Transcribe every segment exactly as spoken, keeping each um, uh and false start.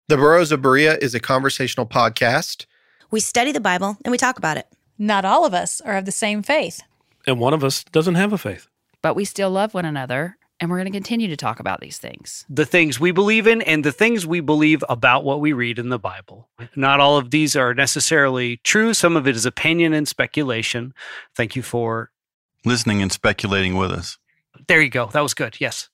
The Burros of Berea is a conversational podcast. We study the Bible and we talk about it. Not all of us are of the same faith. And one of us doesn't have a faith. But we still love one another, and we're going to continue to talk about these things. The things we believe in and the things we believe about what we read in the Bible. Not all of these are necessarily true. Some of it is opinion and speculation. Thank you for listening and speculating with us. There you go. That was good. Yes.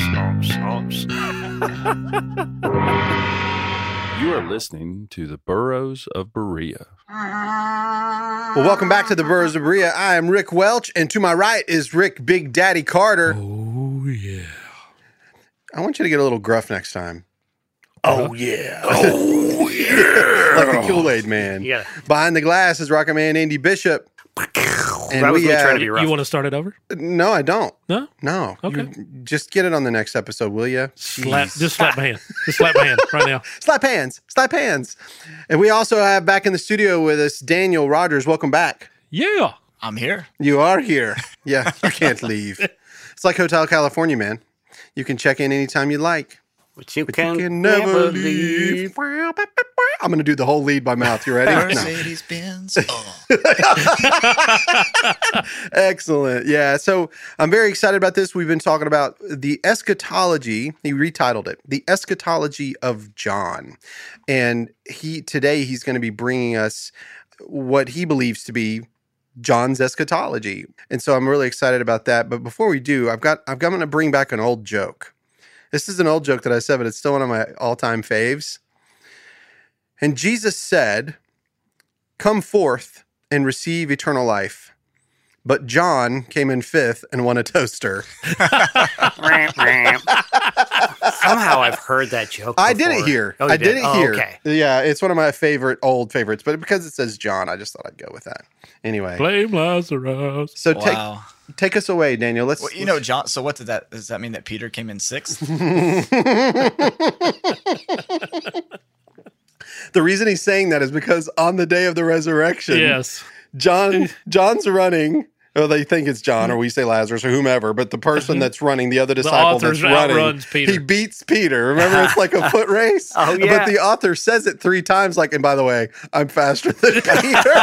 You are listening to the Burros of Berea. Well, welcome back to the Burros of Berea. I am Rick Welch, and to my right is Rick Big Daddy Carter. Oh, yeah. I want you to get a little gruff next time. Oh, yeah. Oh, yeah. Like a Kool-Aid man. Yeah. Behind the glass is Rocket Man Andy Bishop. And I was we, really uh, trying to be rough. You want to start it over? No, I don't. No? No. Okay. You just get it on the next episode, will you? Slap, just slap my hand. Just slap my hand right now. Slap hands. Slap hands. And we also have back in the studio with us Daniel Rogers. Welcome back. Yeah. I'm here. You are here. Yeah, you can't leave. It's like Hotel California, man. You can check in anytime you like. But you, But can, you can never leave. I'm going to do the whole lead by mouth. You ready? No. Mercedes Benz. Oh. Excellent. Yeah. So I'm very excited about this. We've been talking about the eschatology. He retitled it, The Eschatology of John. And he today he's going to be bringing us what he believes to be John's eschatology. And so I'm really excited about that. But before we do, I've got, I've got to bring back an old joke. This is an old joke that I said, but it's still one of my all-time faves. And Jesus said, "Come forth and receive eternal life." But John came in fifth and won a toaster. Somehow I've heard that joke before. I did it here. Oh, you I did, it Oh, here. okay. Yeah, it's one of my favorite old favorites, but because it says John, I just thought I'd go with that. Anyway. Blame Lazarus. So Wow. take take us away, Daniel. Let's Well, you know, John. So what did that? Does that mean that Peter came in sixth? The reason he's saying that is because on the day of the resurrection, Yes. John John's running. Oh, they think it's John, or we say Lazarus, or whomever. But the person that's running, the other disciple author that's running, outruns Peter. he beats Peter. Remember, it's like a foot race. Oh, yeah. But the author says it three times. Like, and by the way, I'm faster than Peter.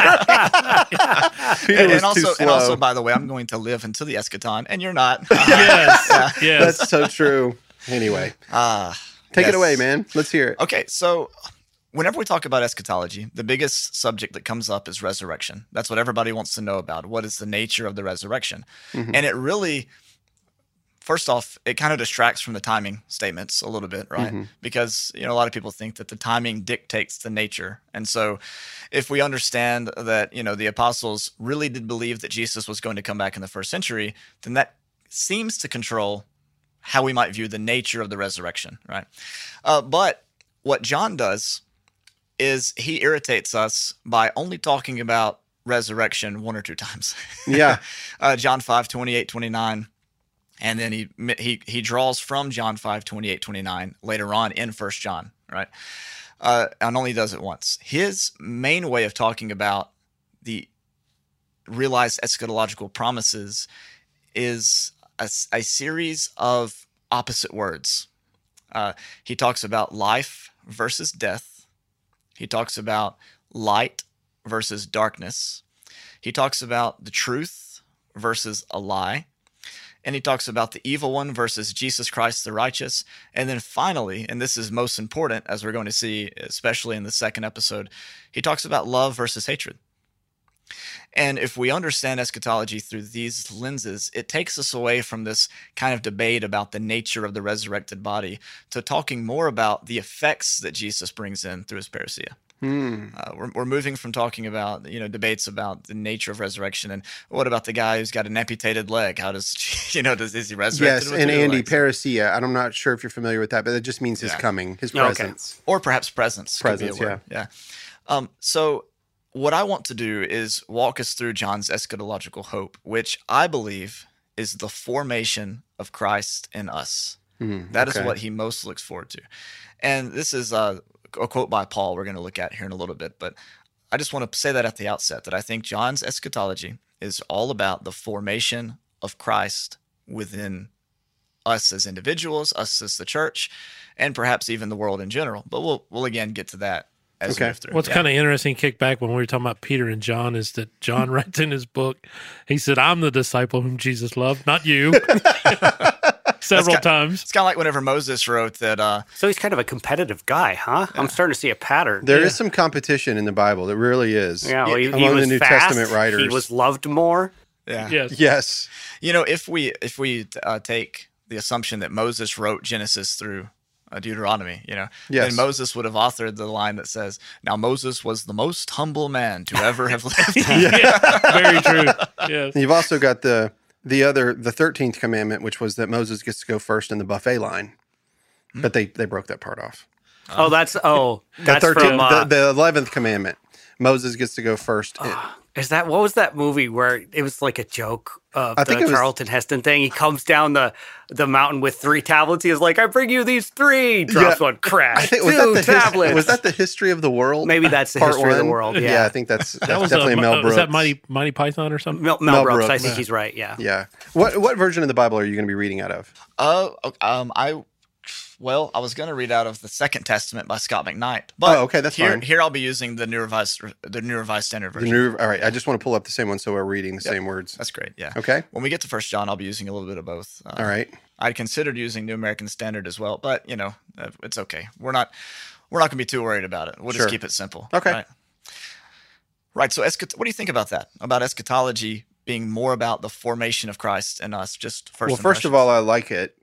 Peter and, was and also, too slow. and also, by the way, I'm going to live until the eschaton, and you're not. Yes. Yes. That's so true. Anyway, Uh, take yes. it away, man. Let's hear it. Okay, so whenever we talk about eschatology, the biggest subject that comes up is resurrection. That's what everybody wants to know about. What is the nature of the resurrection? Mm-hmm. And it really, first off, it kind of distracts from the timing statements a little bit, right? Mm-hmm. Because, you know, a lot of people think that the timing dictates the nature. And so if we understand that, you know, the apostles really did believe that Jesus was going to come back in the first century, then that seems to control how we might view the nature of the resurrection, right? Uh, but what John does is he irritates us by only talking about resurrection one or two times. Yeah. uh, John five, twenty-eight, twenty-nine. And then he he he draws from John five, twenty-eight, twenty-nine later on in First John, right? Uh, and only does it once. His main way of talking about the realized eschatological promises is a, a series of opposite words. Uh, he talks about life versus death. He talks about light versus darkness. He talks about the truth versus a lie. And he talks about the evil one versus Jesus Christ the righteous. And then finally, and this is most important, as we're going to see, especially in the second episode, he talks about love versus hatred. And if we understand eschatology through these lenses, it takes us away from this kind of debate about the nature of the resurrected body to talking more about the effects that Jesus brings in through his parousia. Hmm. Uh, we're, we're moving from talking about, you know, debates about the nature of resurrection and what about the guy who's got an amputated leg? How does, you know, does is he resurrected? Yes, with and two Andy, legs? parousia. I'm not sure if you're familiar with that, but it just means his Yeah. coming, his Okay. presence. Or perhaps presence. could be a Presence, word. yeah. Um, so what I want to do is walk us through John's eschatological hope, which I believe is the formation of Christ in us. Mm, That is okay. what he most looks forward to. And this is uh, a quote by Paul we're going to look at here in a little bit. But I just want to say that at the outset, that I think John's eschatology is all about the formation of Christ within us as individuals, us as the church, and perhaps even the world in general. But we'll we'll again get to that as Okay. we move through. What's Yeah. kind of interesting, kick back when we were talking about Peter and John, is that John writes in his book, he said, I'm the disciple whom Jesus loved, not you. Several ki- times. It's kind of like whenever Moses wrote that. Uh, So he's kind of a competitive guy, huh? I'm starting to see a pattern. There is some competition in the Bible. There really is. yeah, well, he, he among was the New fast, Testament writers. He was loved more. yeah. Yes. Yes. You know, if we if we uh, take the assumption that Moses wrote Genesis through uh, Deuteronomy, you know, Yes. then Moses would have authored the line that says, "Now Moses was the most humble man to ever have lived." Yeah, very true. Yes. You've also got the the other the thirteenth commandment, which was that Moses gets to go first in the buffet line, but they they broke that part off. Oh, that's oh, The that's thirteenth, from uh, the, the eleventh commandment, Moses gets to go first. in- is that what was that movie where it was like a joke of I the think it was- Charlton Heston thing? He comes down the the mountain with three tablets. He is like, "I bring you these three." Drops Yeah. one, crash. I think Two was that, the his- tablets. was that the history of the world? Maybe that's the Part history of the one? world. Yeah, Yeah, I think that's, that's That was, definitely uh, Mel uh, Brooks. was that Mighty, Mighty Python or something? Mel, Mel, Mel Brooks. I Brooks. think he's right. Yeah. Yeah. What what version of the Bible are you going to be reading out of? Uh, um, I well, I was going to read out of the Second Testament by Scott McKnight, but Oh, okay, that's here fine. here I'll be using the New Revised the New Revised Standard The version. new, all right. I just want to pull up the same one so we're reading the Yep. same words. That's great. Yeah. Okay. When we get to First John, I'll be using a little bit of both. Uh, All right. I'd considered using New American Standard as well, but you know, uh, it's okay. We're not we're not going to be too worried about it. We'll Sure. just keep it simple. Okay. Right. Right. So, eschat- what do you think about that? About eschatology being more about the formation of Christ and us? Just first. Well, first of impressions? all, I like it.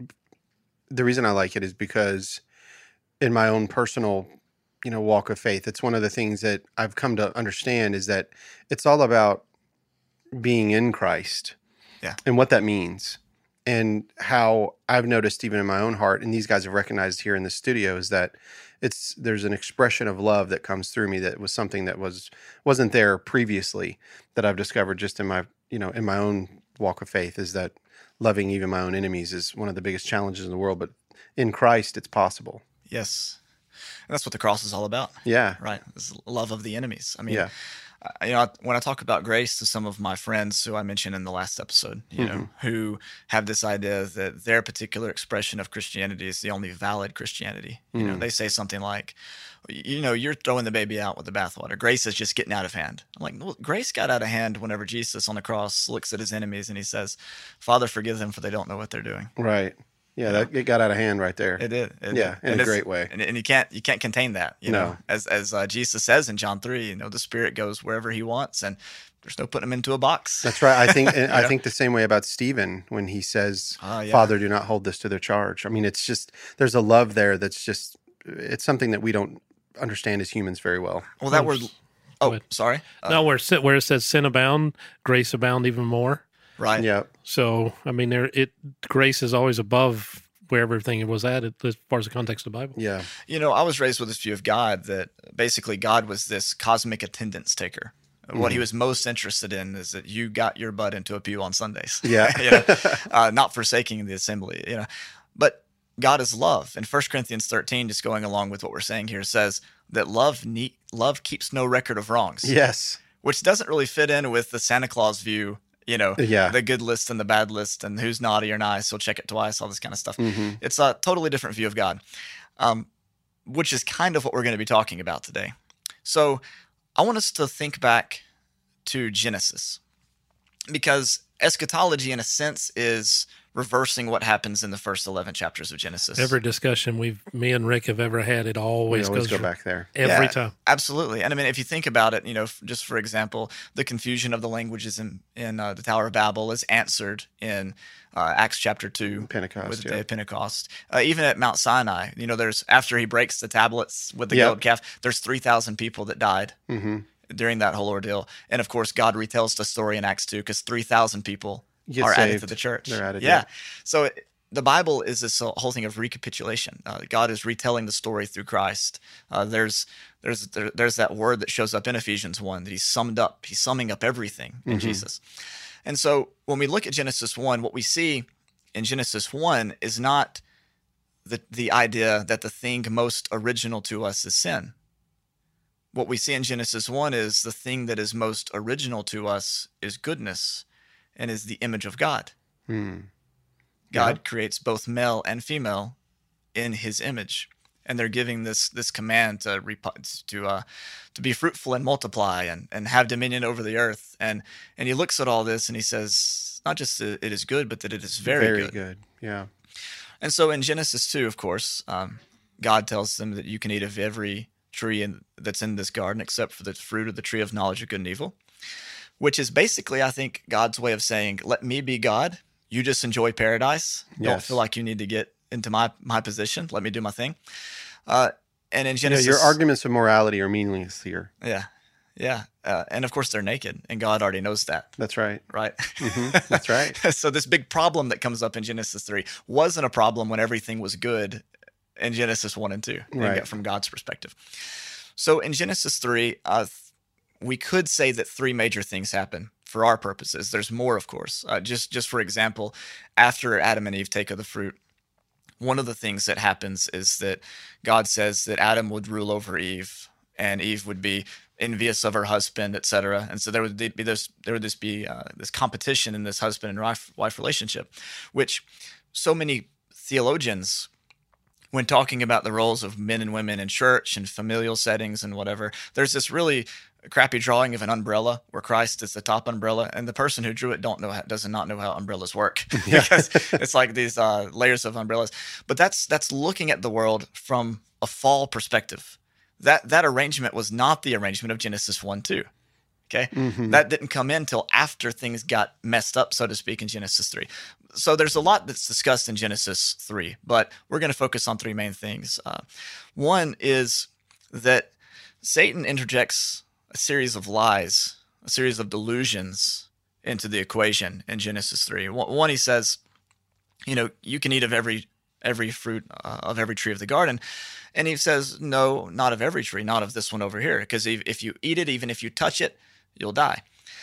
The reason I like it is because in my own personal, you know, walk of faith, it's one of the things that I've come to understand is that it's all about being in Christ. Yeah. And what that means. And how I've noticed even in my own heart, and these guys have recognized here in the studio, is that it's there's an expression of love that comes through me that was something that was wasn't there previously, that I've discovered just in my, you know, in my own walk of faith, is that loving even my own enemies is one of the biggest challenges in the world, but in Christ it's possible. yes, and that's what the cross is all about. Yeah. Right. It's love of the enemies. I mean, Yeah. uh, you know, when I talk about grace to some of my friends who I mentioned in the last episode, you know, who have this idea that their particular expression of Christianity is the only valid Christianity. You know, they say something like, you know, you're throwing the baby out with the bathwater. Grace is just getting out of hand. I'm like, well, grace got out of hand whenever Jesus on the cross looks at his enemies and he says, "Father, forgive them, for they don't know what they're doing." Right. Yeah, that it got out of hand right there. It did. It Yeah, did. in a it's- great way. And, and you can't you can't contain that. You No. know, as as uh, Jesus says in John three, you know, the Spirit goes wherever He wants, and there's no putting Him into a box. That's right. I think and I Yeah. think the same way about Stephen when he says, Ah, yeah. "Father, do not hold this to their charge." I mean, it's just there's a love there that's just it's something that we don't understand as humans very well. Well, that Oh, word. Go Oh, ahead. sorry. Uh, No, where, sin- where it says sin abound, grace abound even more. right. Yeah. So, I mean, there it grace is always above where everything was at as far as the context of the Bible. Yeah. You know, I was raised with this view of God that basically God was this cosmic attendance taker. What Mm-hmm. He was most interested in is that you got your butt into a pew on Sundays. Yeah. you know, uh, not forsaking the assembly. You know, but God is love. And First Corinthians thirteen, just going along with what we're saying here, says that love ne- love keeps no record of wrongs. Yes. Which doesn't really fit in with the Santa Claus view. You know, Yeah. the good list and the bad list, and who's naughty or nice, so check it twice, all this kind of stuff. Mhm. It's a totally different view of God, um, which is kind of what we're going to be talking about today. So I want us to think back to Genesis, because eschatology, in a sense, is reversing what happens in the first eleven chapters of Genesis. Every discussion we've, me and Rick have ever had, it We always, always goes go for- back there. every Yeah, time. Absolutely. And I mean, if you think about it, you know, f- just for example, the confusion of the languages in, in uh, the Tower of Babel is answered in uh, Acts chapter two Pentecost, with the yeah. day of Pentecost. Uh, even at Mount Sinai, you know, there's after he breaks the tablets with the Yep. gold calf, there's three thousand people that died Mm-hmm. during that whole ordeal. And of course, God retells the story in Acts two because three thousand people Get are added saved. to the church. They're added, yeah. yeah. So it, the Bible is this whole thing of recapitulation. Uh, God is retelling the story through Christ. Uh, there's there's there, there's that word that shows up in Ephesians one that He's summed up. He's summing up everything in Mm-hmm. Jesus. And so when we look at Genesis one, what we see in Genesis one is not the the idea that the thing most original to us is sin. What we see in Genesis one is the thing that is most original to us is goodness and is the image of God. Hmm. God Yeah. creates both male and female in his image. And they're giving this this command to repo- to uh, to be fruitful and multiply and, and have dominion over the earth. And and he looks at all this and he says, not just that it is good, but that it is very, Very good. good. Yeah. And so in Genesis two, of course, um, God tells them that you can eat of every tree in, that's in this garden except for the fruit of the tree of knowledge of good and evil, which is basically, I think, God's way of saying, let me be God. You just enjoy paradise. Don't Yes. feel like you need to get into my, my position. Let me do my thing. Uh, and in Yeah, Genesis... your arguments of morality are meaningless here. Yeah, yeah. Uh, and of course, they're naked, and God already knows that. That's right. Right? Mhm, that's right. So this big problem that comes up in Genesis three wasn't a problem when everything was good in Genesis one and two, and Right. get- from God's perspective. So in Genesis three, uh, th- we could say that three major things happen for our purposes. There's more, of course. Uh, just, just for example, after Adam and Eve take of the fruit, one of the things that happens is that God says that Adam would rule over Eve, and Eve would be envious of her husband, et cetera. And so there would be this, there would this be uh, this competition in this husband and wife, wife relationship, which so many theologians, when talking about the roles of men and women in church and familial settings and whatever, there's this really crappy drawing of an umbrella where Christ is the top umbrella, and the person who drew it don't know how, does not know how umbrellas work because it's like these uh, layers of umbrellas. But that's that's looking at the world from a fall perspective. That that arrangement was not the arrangement of Genesis one two. Okay, Mhm. that didn't come in till after things got messed up, so to speak, in Genesis three. So there's a lot that's discussed in Genesis three, but we're going to focus on three main things. Uh, one is that Satan interjects a series of lies, a series of delusions into the equation in Genesis three. One, one, he says, you know, you can eat of every every fruit uh, of every tree of the garden. And he says, no, not of every tree, not of this one over here, because if, if you eat it, even if you touch it, you'll die.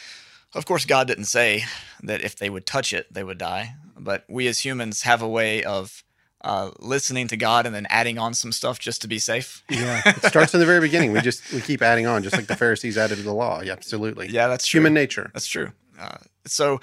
Of course, God didn't say that if they would touch it, they would die. But we as humans have a way of uh, listening to God and then adding on some stuff just to be safe. Yeah. It starts in the very beginning. We just we keep adding on, just like the Pharisees added to the law. Yeah, absolutely. Yeah, that's It's true. human nature. That's true. Uh, so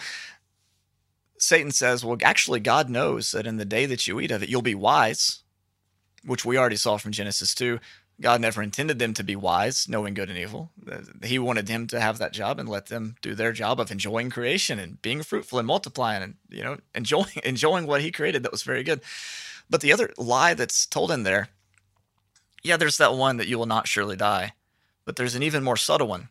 Satan says, well, actually, God knows that in the day that you eat of it, you'll be wise, which we already saw from Genesis two. God never intended them to be wise, knowing good and evil. He wanted them to have that job and let them do their job of enjoying creation and being fruitful and multiplying and, you know, enjoying enjoying what he created that was very good. But the other lie that's told in there, yeah, there's that one that you will not surely die. But there's an even more subtle one.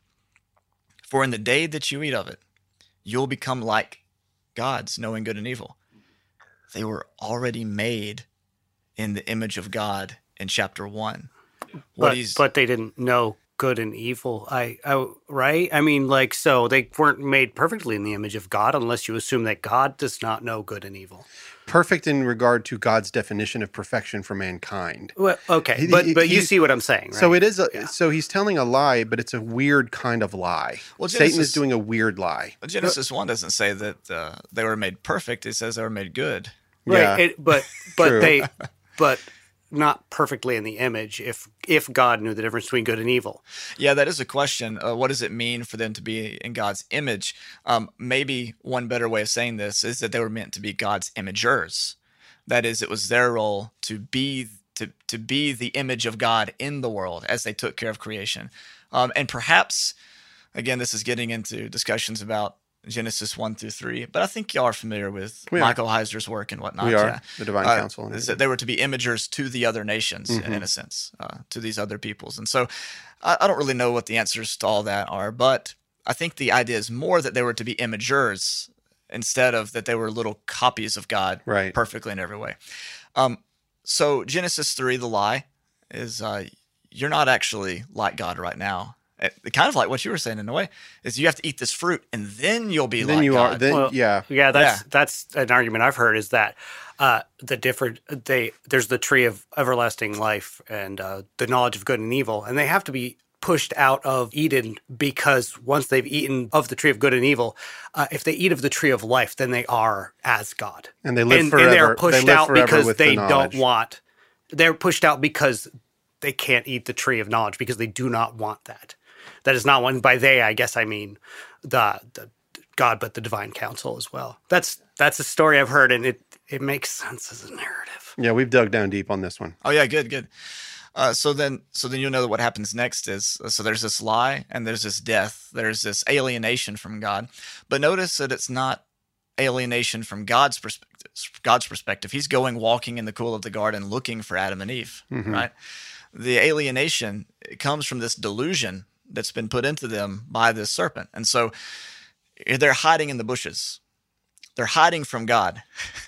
For in the day that you eat of it, you'll become like gods, knowing good and evil. They were already made in the image of God in chapter one. What But, he's but they didn't know good and evil. I, I right? I mean, like, so they weren't made perfectly in the image of God unless you assume that God does not know good and evil. Perfect in regard to God's definition of perfection for mankind. Well, okay, He- but he- but you he's- see what I'm saying, right? So it is. A, Yeah. So he's telling a lie, but it's a weird kind of lie. Well, Satan Genesis- is doing a weird lie. Genesis one doesn't say that uh, they were made perfect. It says they were made good. Right, Yeah. it, but but True. they but not perfectly in the image. If if God knew the difference between good and evil, Yeah, that is a question. Uh, what does it mean for them to be in God's image? Um, maybe one better way of saying this is that they were meant to be God's imagers. That is, it was their role to be to to be the image of God in the world as they took care of creation. Um, and perhaps, again, this is getting into discussions about Genesis one through three, but I think y'all are familiar with We are. Michael Heiser's work and whatnot. We are yeah. the divine Uh, council. and is that they were to be imagers to the other nations, in, Mhm. in a sense, uh, to these other peoples. And so I, I don't really know what the answers to all that are, but I think the idea is more that they were to be imagers instead of that they were little copies of God Right. perfectly in every way. Um, so Genesis three, the lie, is uh, you're not actually like God right now. It, kind of like what you were saying in a way, is you have to eat this fruit and then you'll be then like you God. are. Then Well, yeah. yeah, that's Yeah. that's an argument I've heard is that uh, the different they there's the tree of everlasting life and uh, the knowledge of good and evil, and they have to be pushed out of Eden because once they've eaten of the tree of good and evil, uh, if they eat of the tree of life, then they are as God, And they live and, forever. and they are They pushed live out forever because with the they don't knowledge. want. They're pushed out because they can't eat the tree of knowledge because they do not want that. That is not one by they. I guess I mean the, the God, but the divine council as well. That's that's a story I've heard, and it it makes sense as a narrative. Yeah, we've dug down deep on this one. Oh yeah, good, good. Uh, so then, so then you'll know that what happens next is so there's this lie and there's this death. There's this alienation from God, but notice that it's not alienation from God's perspective. God's perspective. He's going walking in the cool of the garden, looking for Adam and Eve. Mhm. Right. The alienation comes from this delusion that's been put into them by this serpent, and so they're hiding in the bushes. They're hiding from God.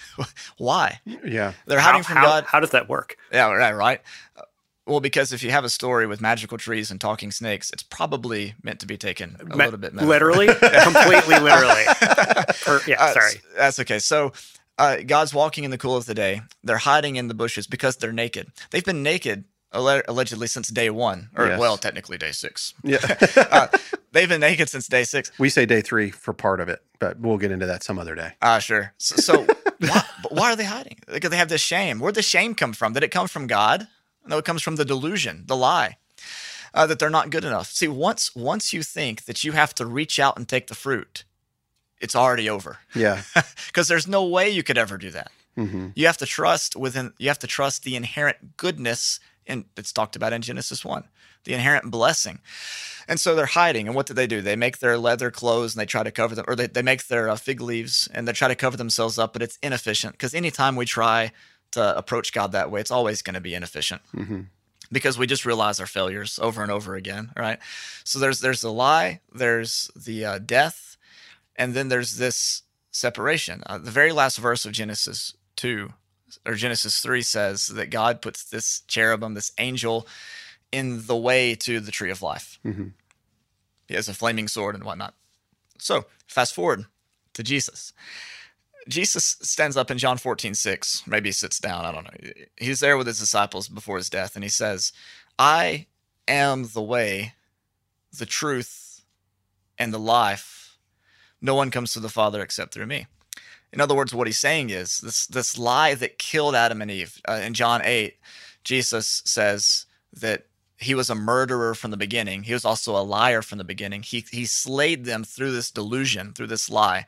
Why? Yeah. They're hiding how, from how, God. How does that work? Yeah, right, right. Uh, Well, because if you have a story with magical trees and talking snakes, it's probably meant to be taken a Me- little bit metaphor. literally, completely literally. Or- yeah, Uh, sorry. That's okay. So uh, God's walking in the cool of the day. They're hiding in the bushes because they're naked. They've been naked alle- allegedly since day one, or Yes. well, technically day six. Yeah. uh, they've been naked since day six. We say day three for part of it, but we'll get into that some other day. Ah, sure. So, so why, but why are they hiding? Because they have this shame. Where'd the shame come from? Did it come from God? No, it comes from the delusion, the lie, uh, that they're not good enough. See, once once you think that you have to reach out and take the fruit, it's already over. Yeah. Because there's no way you could ever do that. hmm You have to trust within. You have to trust the inherent goodness in that's talked about in Genesis one, the inherent blessing. And so they're hiding. And what do they do? They make their leather clothes and they try to cover them, or they, they make their uh, fig leaves and they try to cover themselves up, but it's inefficient because anytime we try to approach God that way, it's always going to be inefficient hmm because we just realize our failures over and over again, right? So there's there's the lie, there's the uh, death, and then there's this separation. Uh, the very last verse of Genesis two or Genesis three says that God puts this cherubim, this angel, in the way to the tree of life. hmm He has a flaming sword and whatnot. So fast forward to Jesus. Jesus stands up in John fourteen six. Maybe he sits down. I don't know. He's there with his disciples before his death, and he says, I am the way, the truth, and the life. No one comes to the Father except through me. In other words, what he's saying is this, this lie that killed Adam and Eve. Uh, in John eight, Jesus says that he was a murderer from the beginning. He was also a liar from the beginning. He, he slayed them through this delusion, through this lie.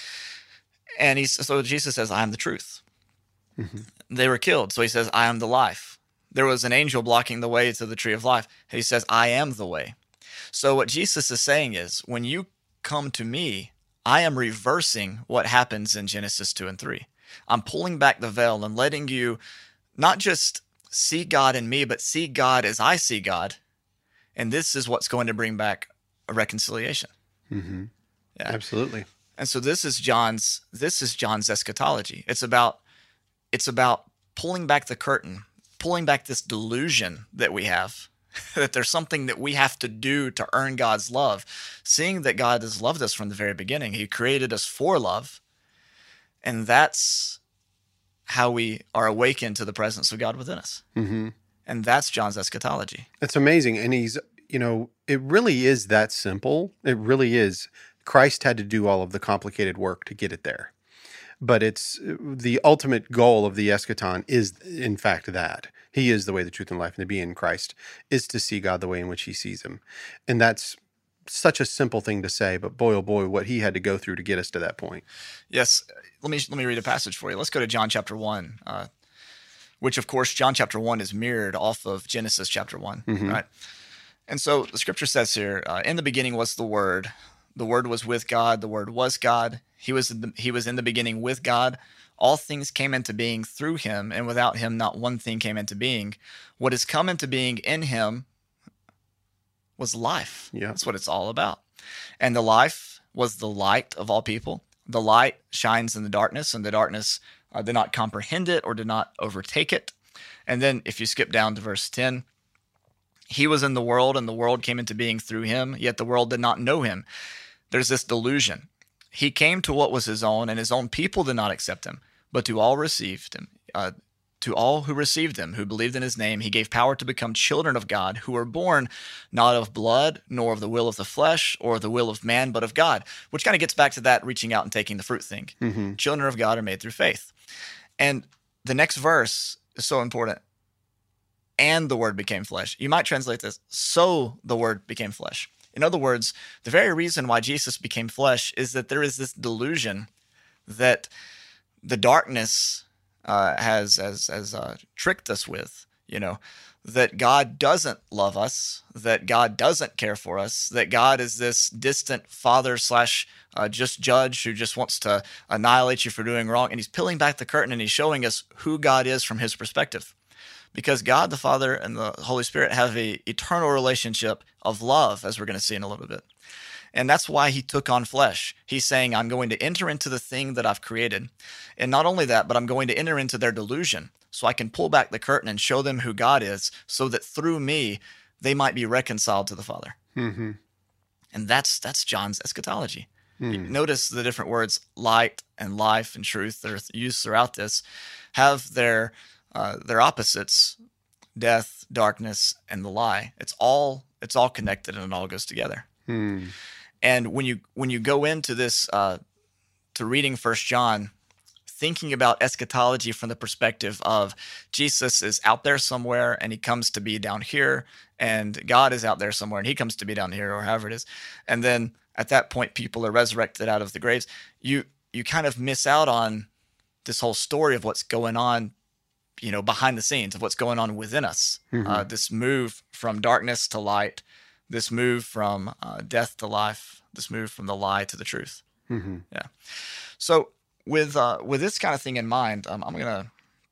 And he's, so Jesus says, I am the truth. hmm They were killed. So he says, I am the life. There was an angel blocking the way to the tree of life. And he says, I am the way. So what Jesus is saying is, when you come to me, I am reversing what happens in Genesis two and three. I'm pulling back the veil and letting you not just see God in me, but see God as I see God. And this is what's going to bring back a reconciliation. hmm Yeah. Absolutely. And so this is John's this is John's eschatology. It's about it's about pulling back the curtain, pulling back this delusion that we have that there's something that we have to do to earn God's love. Seeing that God has loved us from the very beginning. He created us for love. And that's how we are awakened to the presence of God within us. hmm And that's John's eschatology. It's amazing. And he's, you know, it really is that simple. It really is. Christ had to do all of the complicated work to get it there. But it's the ultimate goal of the eschaton is, in fact, that. He is the way, the truth, and life, and to be in Christ is to see God the way in which he sees him. And that's such a simple thing to say, but boy, oh boy, what he had to go through to get us to that point. Yes. Let me let me read a passage for you. Let's go to John chapter one, uh, which, of course, John chapter one is mirrored off of Genesis chapter one, Mhm. right? And so the scripture says here, uh, in the beginning was the Word. The Word was with God. The Word was God. He was in the, he was in the beginning with God. All things came into being through him, and without him not one thing came into being. What has come into being in him was life. Yeah. That's what it's all about. And the life was the light of all people. The light shines in the darkness, and the darkness uh, did not comprehend it or did not overtake it. And then if you skip down to verse ten, he was in the world, and the world came into being through him, yet the world did not know him. There's this delusion. He came to what was his own, and his own people did not accept him, but to all received him. Uh, to all who received him, who believed in his name, he gave power to become children of God, who were born not of blood, nor of the will of the flesh, or the will of man, but of God, which kind of gets back to that reaching out and taking the fruit thing. Mhm. Children of God are made through faith. And the next verse is so important. And the word became flesh. You might translate this, so the word became flesh. In other words, the very reason why Jesus became flesh is that there is this delusion that the darkness uh, has has has uh, tricked us with, you know, that God doesn't love us, that God doesn't care for us, that God is this distant father slash uh, just judge who just wants to annihilate you for doing wrong. And he's peeling back the curtain and he's showing us who God is from his perspective. Because God the Father and the Holy Spirit have a eternal relationship of love, as we're going to see in a little bit. And that's why he took on flesh. He's saying, I'm going to enter into the thing that I've created. And not only that, but I'm going to enter into their delusion so I can pull back the curtain and show them who God is so that through me, they might be reconciled to the Father. Mm-hmm. And that's that's John's eschatology. Mm. Notice the different words, light and life and truth, that are used throughout this, have their uh, their opposites, death, darkness, and the lie. It's all it's all connected and it all goes together. Mm. And when you when you go into this uh, to reading First John, thinking about eschatology from the perspective of Jesus is out there somewhere and he comes to be down here, and God is out there somewhere and he comes to be down here, or however it is, and then at that point people are resurrected out of the graves, you you kind of miss out on this whole story of what's going on, you know, behind the scenes, of what's going on within us. Mm-hmm. Uh, this move from darkness to light, this move from uh, death to life, this move from the lie to the truth. Mm-hmm. Yeah. So with uh, with this kind of thing in mind, um, I'm gonna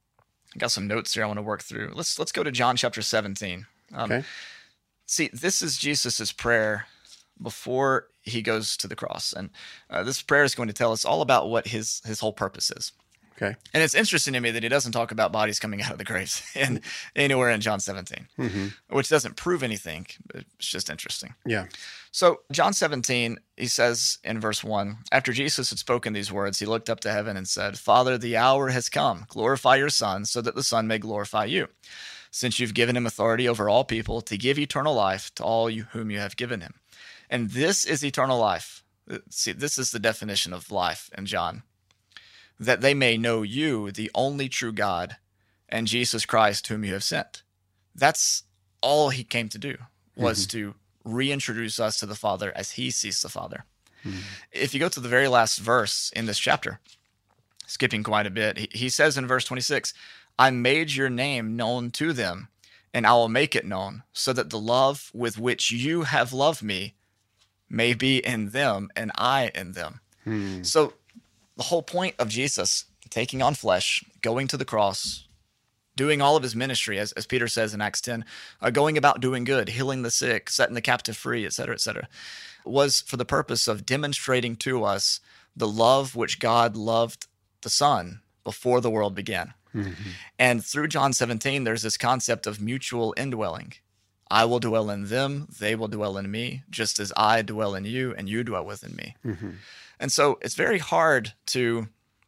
I got some notes here I want to work through. Let's let's go to John chapter seventeen. Um, Okay. See, this is Jesus's prayer before he goes to the cross, and uh, this prayer is going to tell us all about what his his whole purpose is. Okay. And it's interesting to me that he doesn't talk about bodies coming out of the graves in anywhere in John seventeen, Mm-hmm. which doesn't prove anything, but it's just interesting. Yeah. So John seventeen, he says in verse one, after Jesus had spoken these words, he looked up to heaven and said, Father, the hour has come. Glorify your Son, so that the Son may glorify you, since you've given him authority over all people to give eternal life to all you whom you have given him. And this is eternal life. See, this is the definition of life in John. That they may know you, the only true God, and Jesus Christ, whom you have sent. That's all he came to do, was mm-hmm. to reintroduce us to the Father as he sees the Father. Mm-hmm. If you go to the very last verse in this chapter, skipping quite a bit, he, he says in verse twenty-six, I made your name known to them, and I will make it known, so that the love with which you have loved me may be in them, and I in them. Mm-hmm. So the whole point of Jesus taking on flesh, going to the cross, doing all of his ministry, as, as Peter says in Acts ten, uh, going about doing good, healing the sick, setting the captive free, et cetera, et cetera, was for the purpose of demonstrating to us the love which God loved the Son before the world began. Mm-hmm. And through John seventeen, there's this concept of mutual indwelling. I will dwell in them, they will dwell in me, just as I dwell in you and you dwell within me. Mm-hmm. And so it's very hard to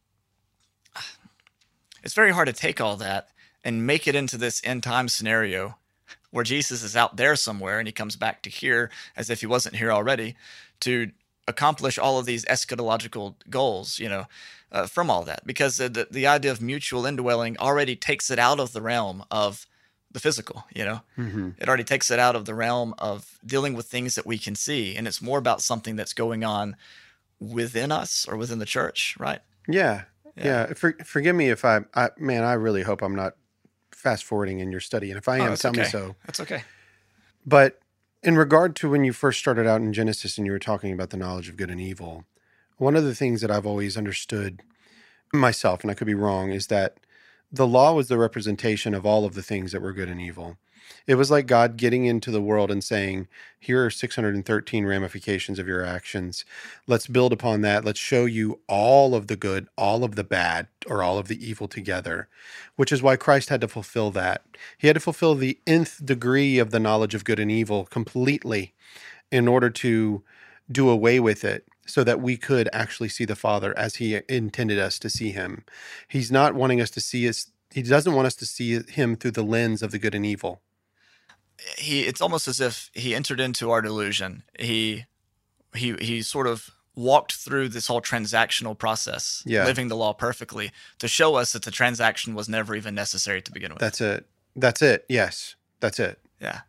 it's very hard to take all that and make it into this end time scenario where Jesus is out there somewhere and he comes back to here as if he wasn't here already to accomplish all of these eschatological goals, you know, uh, from all that. Because the, the idea of mutual indwelling already takes it out of the realm of the physical, you know. Mm-hmm. It already takes it out of the realm of dealing with things that we can see. And it's more about something that's going on within us or within the church, right? Yeah. Yeah. Yeah. For, forgive me if I, I, man, I really hope I'm not fast forwarding in your study. And if I Oh, am, that's tell me okay. so. That's okay. But in regard to when you first started out in Genesis and you were talking about the knowledge of good and evil, one of the things that I've always understood myself, and I could be wrong, is that the law was the representation of all of the things that were good and evil. It was like God getting into the world and saying, here are six hundred thirteen ramifications of your actions. Let's build upon that. Let's show you all of the good, all of the bad, or all of the evil together, which is why Christ had to fulfill that. He had to fulfill the nth degree of the knowledge of good and evil completely in order to do away with it so that we could actually see the Father as he intended us to see him. He's not wanting us to see us. He doesn't want us to see him through the lens of the good and evil. He, it's almost as if he entered into our delusion. He, he, he sort of walked through this whole transactional process, Yeah. living the law perfectly, to show us that the transaction was never even necessary to begin with. That's it. That's it. Yes, that's it. Yeah.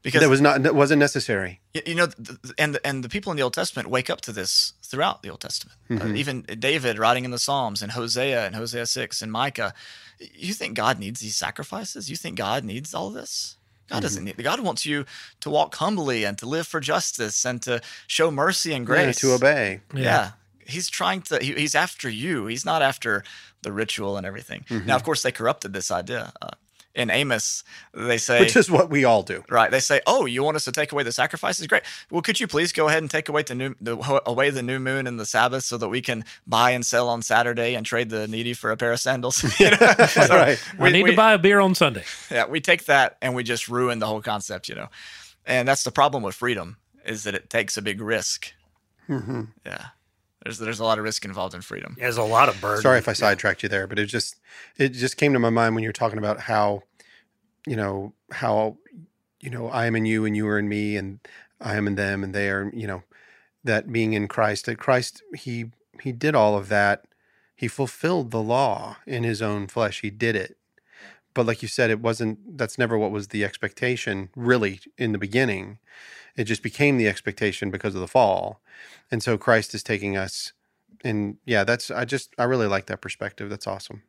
because that was not that wasn't necessary. You, you know, th- th- and the, and the people in the Old Testament wake up to this throughout the Old Testament. Mm-hmm. Uh, even David writing in the Psalms and Hosea and Hosea six and Micah. You think God needs these sacrifices? You think God needs all this? God Mm-hmm. doesn't need. God wants you to walk humbly and to live for justice and to show mercy and Yeah, grace. to obey. Yeah. Yeah. He's trying to, he, he's after you. He's not after the ritual and everything. Mm-hmm. Now, of course, they corrupted this idea. Uh, in Amos, they say, Which is what we all do. right, they say, oh, you want us to take away the sacrifices? Great. Well, could you please go ahead and take away the new, the, away the new moon and the Sabbath so that we can buy and sell on Saturday and trade the needy for a pair of sandals? You know? So Right. I need we- to buy a beer on Sunday. Yeah, we take that and we just ruin the whole concept, you know. And that's the problem with freedom, is that it takes a big risk. Mm-hmm. Yeah. There's there's a lot of risk involved in freedom. There's a lot of burden. Sorry if I sidetracked you there, but it just it just came to my mind when you were talking about how, you know, how, you know, I am in you and you are in me and I am in them and they are, you know, that being in Christ, that Christ, he he did all of that. He fulfilled the law in his own flesh. He did it. But like you said, it wasn't, that's never what was the expectation really in the beginning. It just became the expectation because of the fall. And so Christ is taking us, and yeah, that's, I just, I really like that perspective. That's awesome.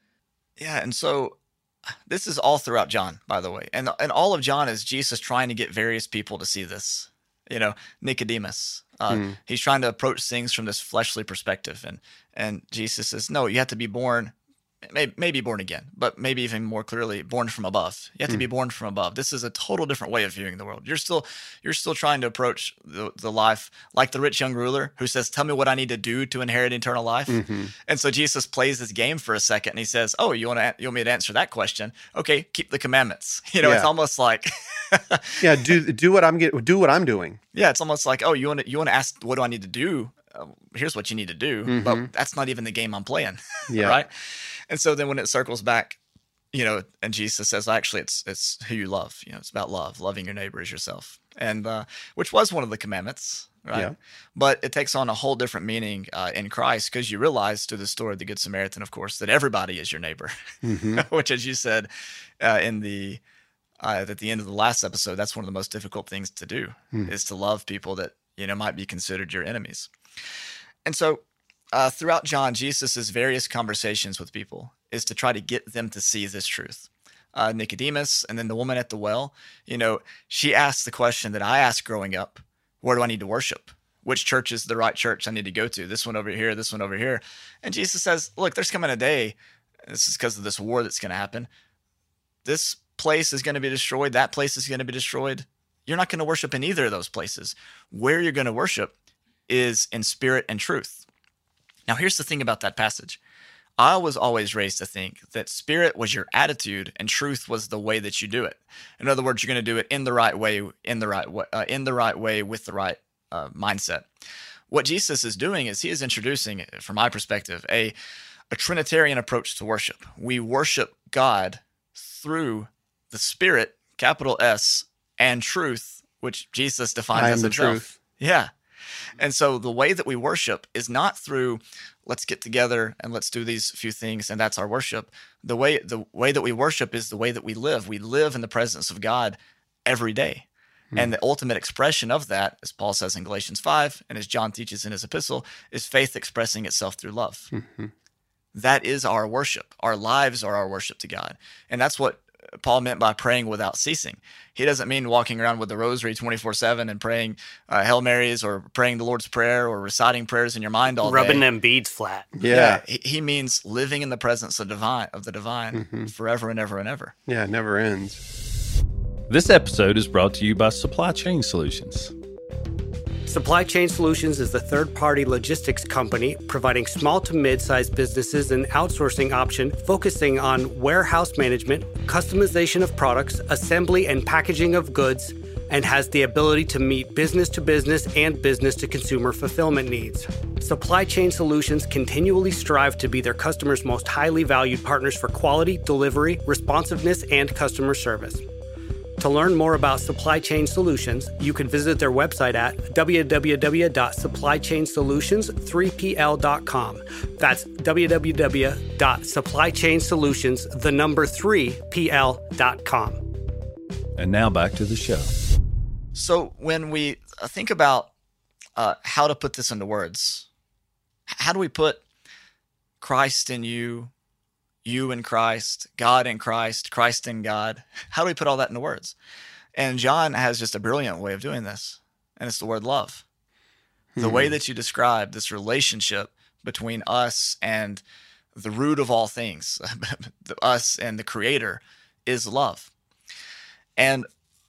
Yeah, and so this is all throughout John, by the way. And and all of John is Jesus trying to get various people to see this. You know, Nicodemus, uh, Hmm. he's trying to approach things from this fleshly perspective. And and Jesus says, no, you have to be born, maybe, maybe born again, but maybe even more clearly, born from above. You have to be born from above. This is a total different way of viewing the world. You're still you're still trying to approach the, the life like the rich young ruler who says, tell me what I need to do to inherit eternal life. Mm-hmm. And so Jesus plays this game for a second and he says, oh, you want to you want me to answer that question? Okay, keep the commandments. You know, it's Yeah. almost like Yeah, do do what I'm get, do what I'm doing. yeah, it's almost like, oh, you want to you want to ask what do I need to do? Uh, here's what you need to do, Mhm. but that's not even the game I'm playing. Yeah. Right? And so then when it circles back, you know, and Jesus says, actually, it's it's who you love. You know, it's about love, loving your neighbor as yourself, and uh, which was one of the commandments, right? Yeah. But it takes on a whole different meaning uh, in Christ because you realize through the story of the Good Samaritan, of course, that everybody is your neighbor, Mm-hmm. which, as you said uh, in the uh, at the end of the last episode, that's one of the most difficult things to do Hmm. is to love people that you know might be considered your enemies. And so uh, throughout John, Jesus's various conversations with people is to try to get them to see this truth. Uh, Nicodemus and then the woman at the well, you know, she asked the question that I asked growing up, where do I need to worship? Which church is the right church I need to go to? This one over here, this one over here. And Jesus says, look, there's coming a day, this is because of this war that's going to happen. This place is going to be destroyed. That place is going to be destroyed. You're not going to worship in either of those places. Where you're going to worship is in spirit and truth. Now, here's the thing about that passage. I was always raised to think that spirit was your attitude and truth was the way that you do it. In other words, you're going to do it in the right way, in the right way, uh, in the right way with the right uh, mindset. What Jesus is doing is he is introducing, from my perspective, a, a Trinitarian approach to worship. We worship God through the Spirit, capital S, and truth, which Jesus defines I am as the himself. truth. Yeah. And so the way that we worship is not through let's get together and let's do these few things and that's our worship. The way the way that we worship is the way that we live. We live in the presence of God every day. Hmm. And the ultimate expression of that, as Paul says in Galatians five and as John teaches in his epistle, is faith expressing itself through love. Mm-hmm. That is our worship. Our lives are our worship to God. And that's what Paul meant by praying without ceasing. He doesn't mean walking around with the rosary twenty-four seven and praying uh, Hail Marys or praying the Lord's Prayer or reciting prayers in your mind all Rubbing day. them beads flat. Yeah. he, he means living in the presence of divine of the divine Mhm. forever and ever and ever. Yeah, it never ends. This episode is brought to you by Supply Chain Solutions. Supply Chain Solutions is the third-party logistics company providing small to mid-sized businesses an outsourcing option focusing on warehouse management, customization of products, assembly and packaging of goods, and has the ability to meet business-to-business and business-to-consumer fulfillment needs. Supply Chain Solutions continually strive to be their customers' most highly valued partners for quality, delivery, responsiveness, and customer service. To learn more about Supply Chain Solutions, you can visit their website at w w w dot supply chain solutions three p l dot com. That's w w w dot supply chain solutions, the number three, P L dot com. And now back to the show. So when we think about uh, how to put this into words, how do we put Christ in you, you in Christ, God in Christ, Christ in God? How do we put all that into words? And John has just a brilliant way of doing this, and it's the word love. The way that you describe this relationship between us and the root of all things, us and the Creator, is love. And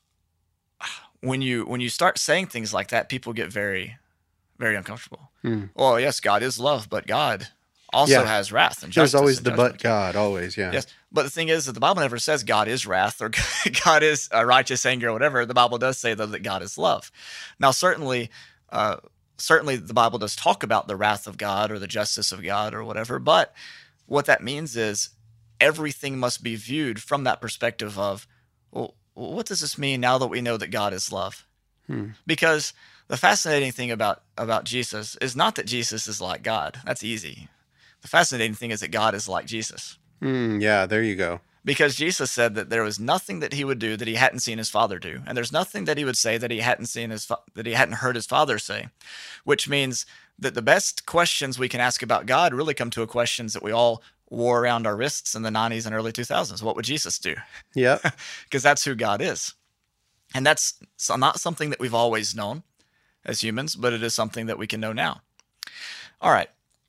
when you when you start saying things like that, people get very, very uncomfortable. Hmm. Well, yes, God is love, but God also Yeah. has wrath and There's justice. always and the judgment. but God, always, yeah. Yes, but the thing is that the Bible never says God is wrath or God is a righteous anger or whatever. The Bible does say, though, that God is love. Now, certainly, uh, certainly the Bible does talk about the wrath of God or the justice of God or whatever, but what that means is everything must be viewed from that perspective of, well, what does this mean now that we know that God is love? Hmm. Because the fascinating thing about, about Jesus is not that Jesus is like God. That's easy. The fascinating thing is that God is like Jesus. Hmm, yeah, there you go. Because Jesus said that there was nothing that he would do that he hadn't seen his Father do, and there's nothing that he would say that he hadn't seen his fa- that he hadn't heard his Father say, which means that the best questions we can ask about God really come to a questions that we all wore around our wrists in the nineties and early two thousands. What would Jesus do? Yep. Because that's who God is, and that's so- not something that we've always known as humans, but it is something that we can know now. All right.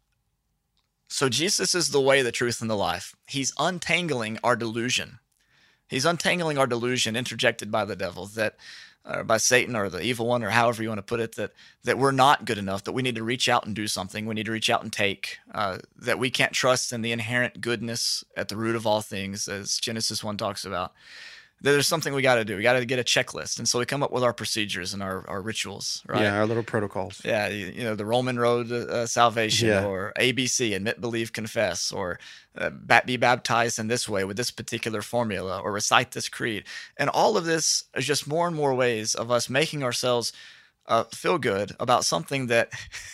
So Jesus is the way, the truth, and the life. He's untangling our delusion. He's untangling our delusion interjected by the devil, that, or by Satan or the evil one, or however you want to put it, that that we're not good enough, that we need to reach out and do something. We need to reach out and take, uh, that we can't trust in the inherent goodness at the root of all things, as Genesis one talks about. That there's something we got to do. We got to get a checklist. And so we come up with our procedures and our, our rituals, right? Yeah, our little protocols. Yeah, you, you know, the Roman road to uh, salvation, Yeah. or A B C, admit, believe, confess, or uh, ba- be baptized in this way with this particular formula, or recite this creed. And all of this is just more and more ways of us making ourselves uh, feel good about something that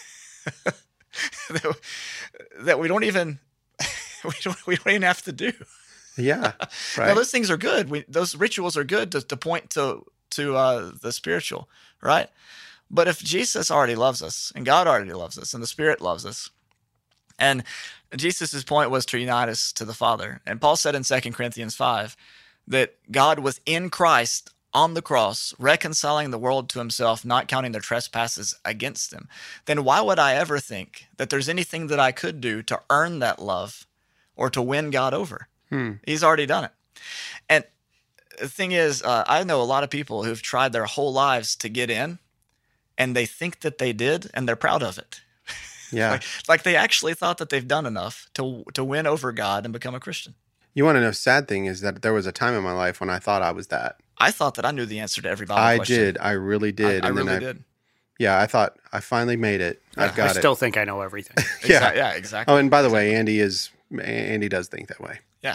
that, that we don't even we don't we don't even have to do. Yeah, Now, right. those things are good. We, those rituals are good to, to point to to uh, the spiritual, right? But if Jesus already loves us, and God already loves us, and the Spirit loves us, and Jesus' point was to unite us to the Father. And Paul said in Second Corinthians five that God was in Christ on the cross, reconciling the world to himself, not counting their trespasses against them. Then why would I ever think that there's anything that I could do to earn that love or to win God over? Hmm. He's already done it. And the thing is, uh, I know a lot of people who've tried their whole lives to get in, and they think that they did, and they're proud of it. Yeah. like, like they actually thought that they've done enough to to win over God and become a Christian. You want to know, sad thing is that there was a time in my life when I thought I was that. I thought that I knew the answer to every Bible I question. did. I really did. I, I and really then I, did. Yeah, I thought I finally made it. I've I got still it. think I know everything. Yeah. Exa- yeah, exactly. Oh, and by the way, Andy is Andy does think that way. Yeah.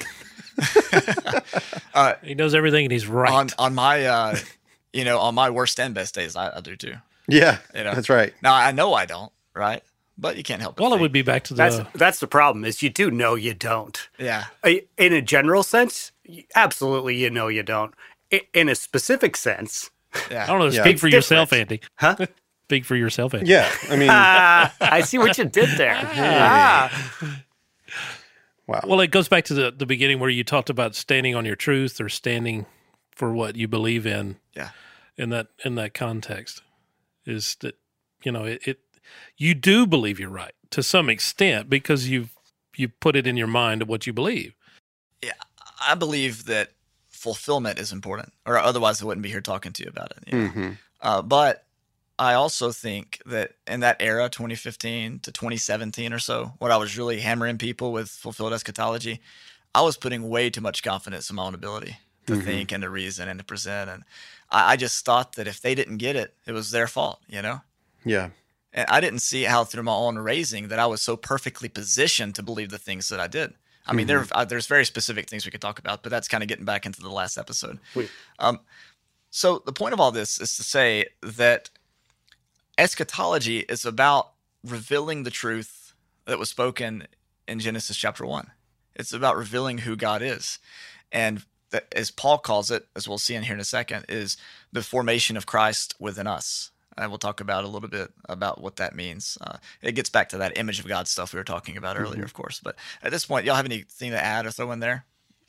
uh, He knows everything and he's right. on on my uh, you know, on my worst and best days, I, I do too. Yeah, You know? that's right. Now I know I don't, right? But you can't help it. well, it think. would be back to the. That's that's the problem. Is you do know you don't. Yeah. I- In a general sense, absolutely, you know you don't. I- In a specific sense, Yeah. I don't know. Yeah. Speak for yourself, Difference. Andy. huh? Speak for yourself, Andy. Yeah, I mean, Ah, I see what you did there. Ah. wow. Well, it goes back to the, the beginning where you talked about standing on your truth or standing for what you believe in. Yeah. In that in that context, is that you know it, it you do believe you're right to some extent because you've you put it in your mind of what you believe. I believe that fulfillment is important, or otherwise I wouldn't be here talking to you about it. you know? hmm Uh, but I also think that in that era, twenty fifteen to twenty seventeen or so, when I was really hammering people with fulfilled eschatology, I was putting way too much confidence in my own ability to Mhm. think and to reason and to present. And I, I just thought that if they didn't get it, it was their fault, you know? Yeah. And I didn't see how through my own raising that I was so perfectly positioned to believe the things that I did. I mean, there uh, there's very specific things we could talk about, but that's kind of getting back into the last episode. Wait. Um, so the point of all this is to say that eschatology is about revealing the truth that was spoken in Genesis chapter one. It's about revealing who God is. And that, as Paul calls it, as we'll see in here in a second, is the formation of Christ within us. And we'll talk about a little bit about what that means. Uh, it gets back to that image of God stuff we were talking about earlier, mm-hmm. of course. But at this point, y'all have anything to add or throw in there?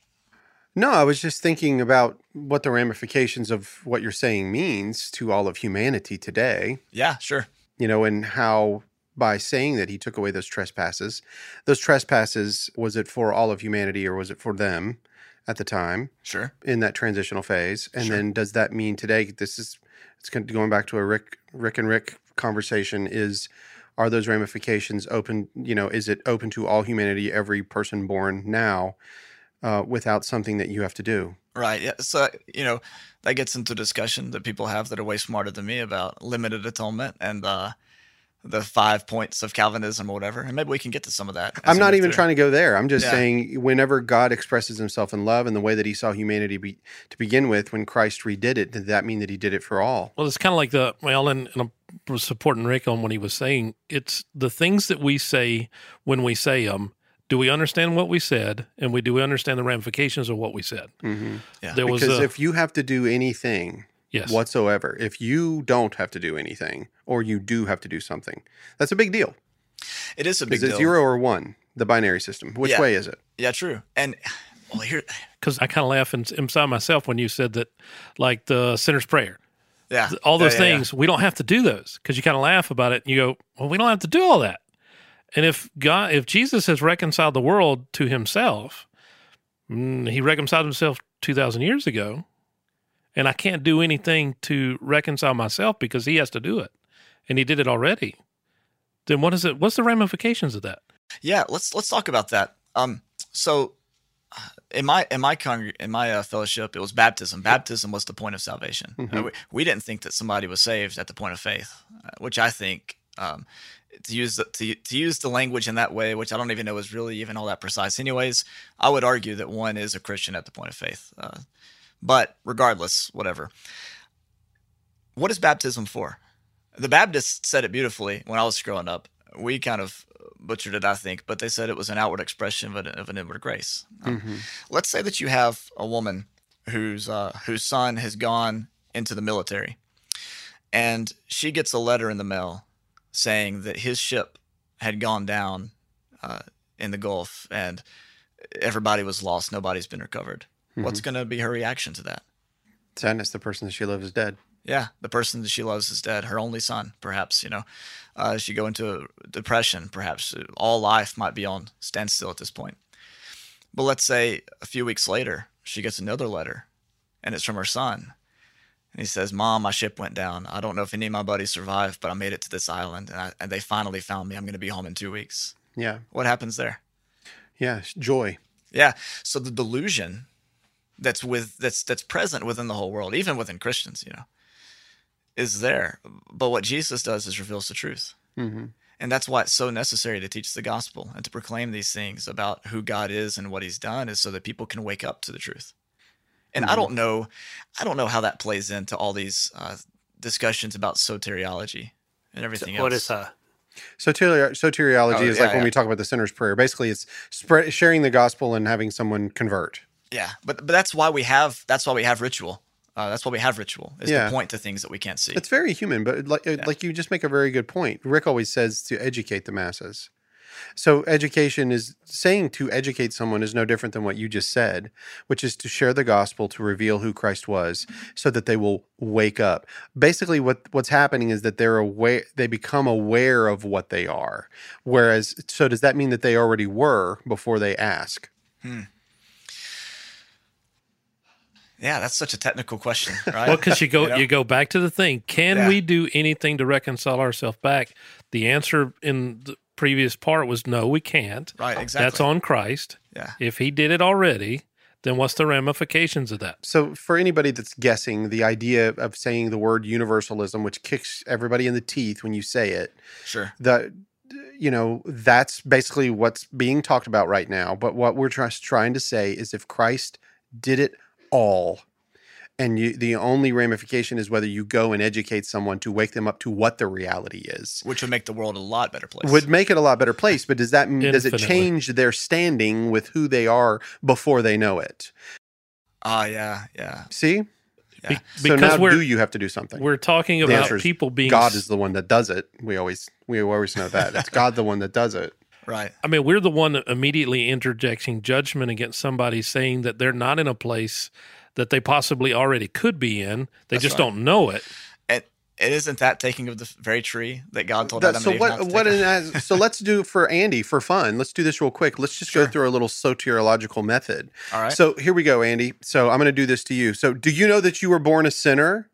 No, I was just thinking about what the ramifications of what you're saying means to all of humanity today. Yeah, sure. You know, and how by saying that he took away those trespasses, those trespasses, was it for all of humanity or was it for them at the time? Sure. In that transitional phase. And Sure. then does that mean today, this is, it's going back to a Rick, Rick and Rick conversation, is, are those ramifications open, you know, is it open to all humanity, every person born now, uh, without something that you have to do? Right. Yeah. So, you know, that gets into discussion that people have that are way smarter than me about limited atonement and uh, the five points of Calvinism or whatever. And maybe we can get to some of that. I'm not even trying to go there. I'm just Yeah. saying whenever God expresses himself in love and the way that he saw humanity be, to begin with, when Christ redid it, did that mean that he did it for all? Well, it's kind of like the, well, and, and I was supporting Rick on what he was saying. It's the things that we say when we say them. Do we understand what we said? And we do we understand the ramifications of what we said? Mm-hmm. Yeah. There was Because a, if you have to do anything yes. whatsoever, if you don't have to do anything or you do have to do something, that's a big deal. It is a big Is it deal. zero or one, the binary system? Which Yeah. way is it? Yeah, true. And well, here, Because I kind of laugh in, inside myself when you said that, like the sinner's prayer, yeah, all those Yeah, yeah, yeah. things, we don't have to do those, because you kind of laugh about it and you go, well, we don't have to do all that. And if God, if Jesus has reconciled the world to himself, mm, he reconciled himself two thousand years ago, and I can't do anything to reconcile myself because he has to do it, and he did it already. Then what is it? What's the ramifications of that? Yeah, let's let's talk about that. Um, so uh, in my in my congreg- in my uh, fellowship, it was baptism. Baptism was the point of salvation. Mhm. Uh, we, we didn't think that somebody was saved at the point of faith, uh, which I think um, to use the to, to use the language in that way, which I don't even know is really even all that precise. Anyways, I would argue that one is a Christian at the point of faith. Uh, but regardless, whatever. What is baptism for? The Baptists said it beautifully when I was growing up. We kind of butchered it, I think, but they said it was an outward expression of an, of an inward grace. Um, Mhm. Let's say that you have a woman whose uh, whose son has gone into the military, and she gets a letter in the mail saying that his ship had gone down uh, in the Gulf and everybody was lost, nobody's been recovered. What's going to be her reaction to that? Sadness, the person that she loves is dead. Yeah, the person that she loves is dead. Her only son, perhaps, you know. Uh, she go into depression, perhaps. All life might be on standstill at this point. But let's say a few weeks later, she gets another letter, and it's from her son. And he says, Mom, my ship went down. I don't know if any of my buddies survived, but I made it to this island, and, I, and they finally found me. I'm going to be home in two weeks. Yeah. What happens there? Yeah. Joy. Yeah. So the delusion that's with that's that's present within the whole world, even within Christians, you know, is there. But what Jesus does is reveals the truth. Mm-hmm. And that's why it's so necessary to teach the gospel and to proclaim these things about who God is and what he's done, is so that people can wake up to the truth. And Mm-hmm. I don't know, I don't know how that plays into all these uh, discussions about soteriology and everything So what else. is uh, Soter- soteriology Oh, is yeah, like when yeah. we talk about the sinner's prayer. Basically, it's spread, sharing the gospel and having someone convert. Yeah, but but that's why we have that's why we have ritual. Uh, that's why we have ritual, is Yeah. to point to things that we can't see. It's very human, but like like you just make a very good point. Rick always says to educate the masses. So education is saying to educate someone is no different than what you just said, which is to share the gospel, to reveal who Christ was, so that they will wake up. Basically, what what's happening is that they're aware, they become aware of what they are. Whereas, so does that mean that they already were before they ask? Hmm. Yeah, that's such a technical question, right? Well, because you go You know? you go back to the thing. Can Yeah. we do anything to reconcile ourselves back? The answer in the previous part was no, we can't. Right, exactly. That's on Christ. Yeah. If he did it already, then what's the ramifications of that? So for anybody that's guessing, the idea of saying the word universalism, which kicks everybody in the teeth when you say it, Sure. the you know, that's basically what's being talked about right now. But what we're just trying to say is if Christ did it all, and you, the only ramification is whether you go and educate someone to wake them up to what the reality is, Which would make the world a lot better place. would make it a lot better place. But does that does it Infinitely. change their standing with who they are before they know it? Oh, yeah, yeah. See? Yeah. Be- So because now we're do you have to do something? we're talking The about answer is people being God is the one that does it. We always we always know that. It's God the one that does it. Right. I mean, we're the one that immediately interjecting judgment against somebody saying that they're not in a place that they possibly already could be in. They That's just right. don't know it. And it isn't that taking of the very tree that God told That- Adam so and Eve what not to what take in of? that, so let's do for Andy for fun. Let's do this real quick. Let's just Sure. go through a little soteriological method. All right. So here we go, Andy. So I'm going to do this to you. So do you know that you were born a sinner?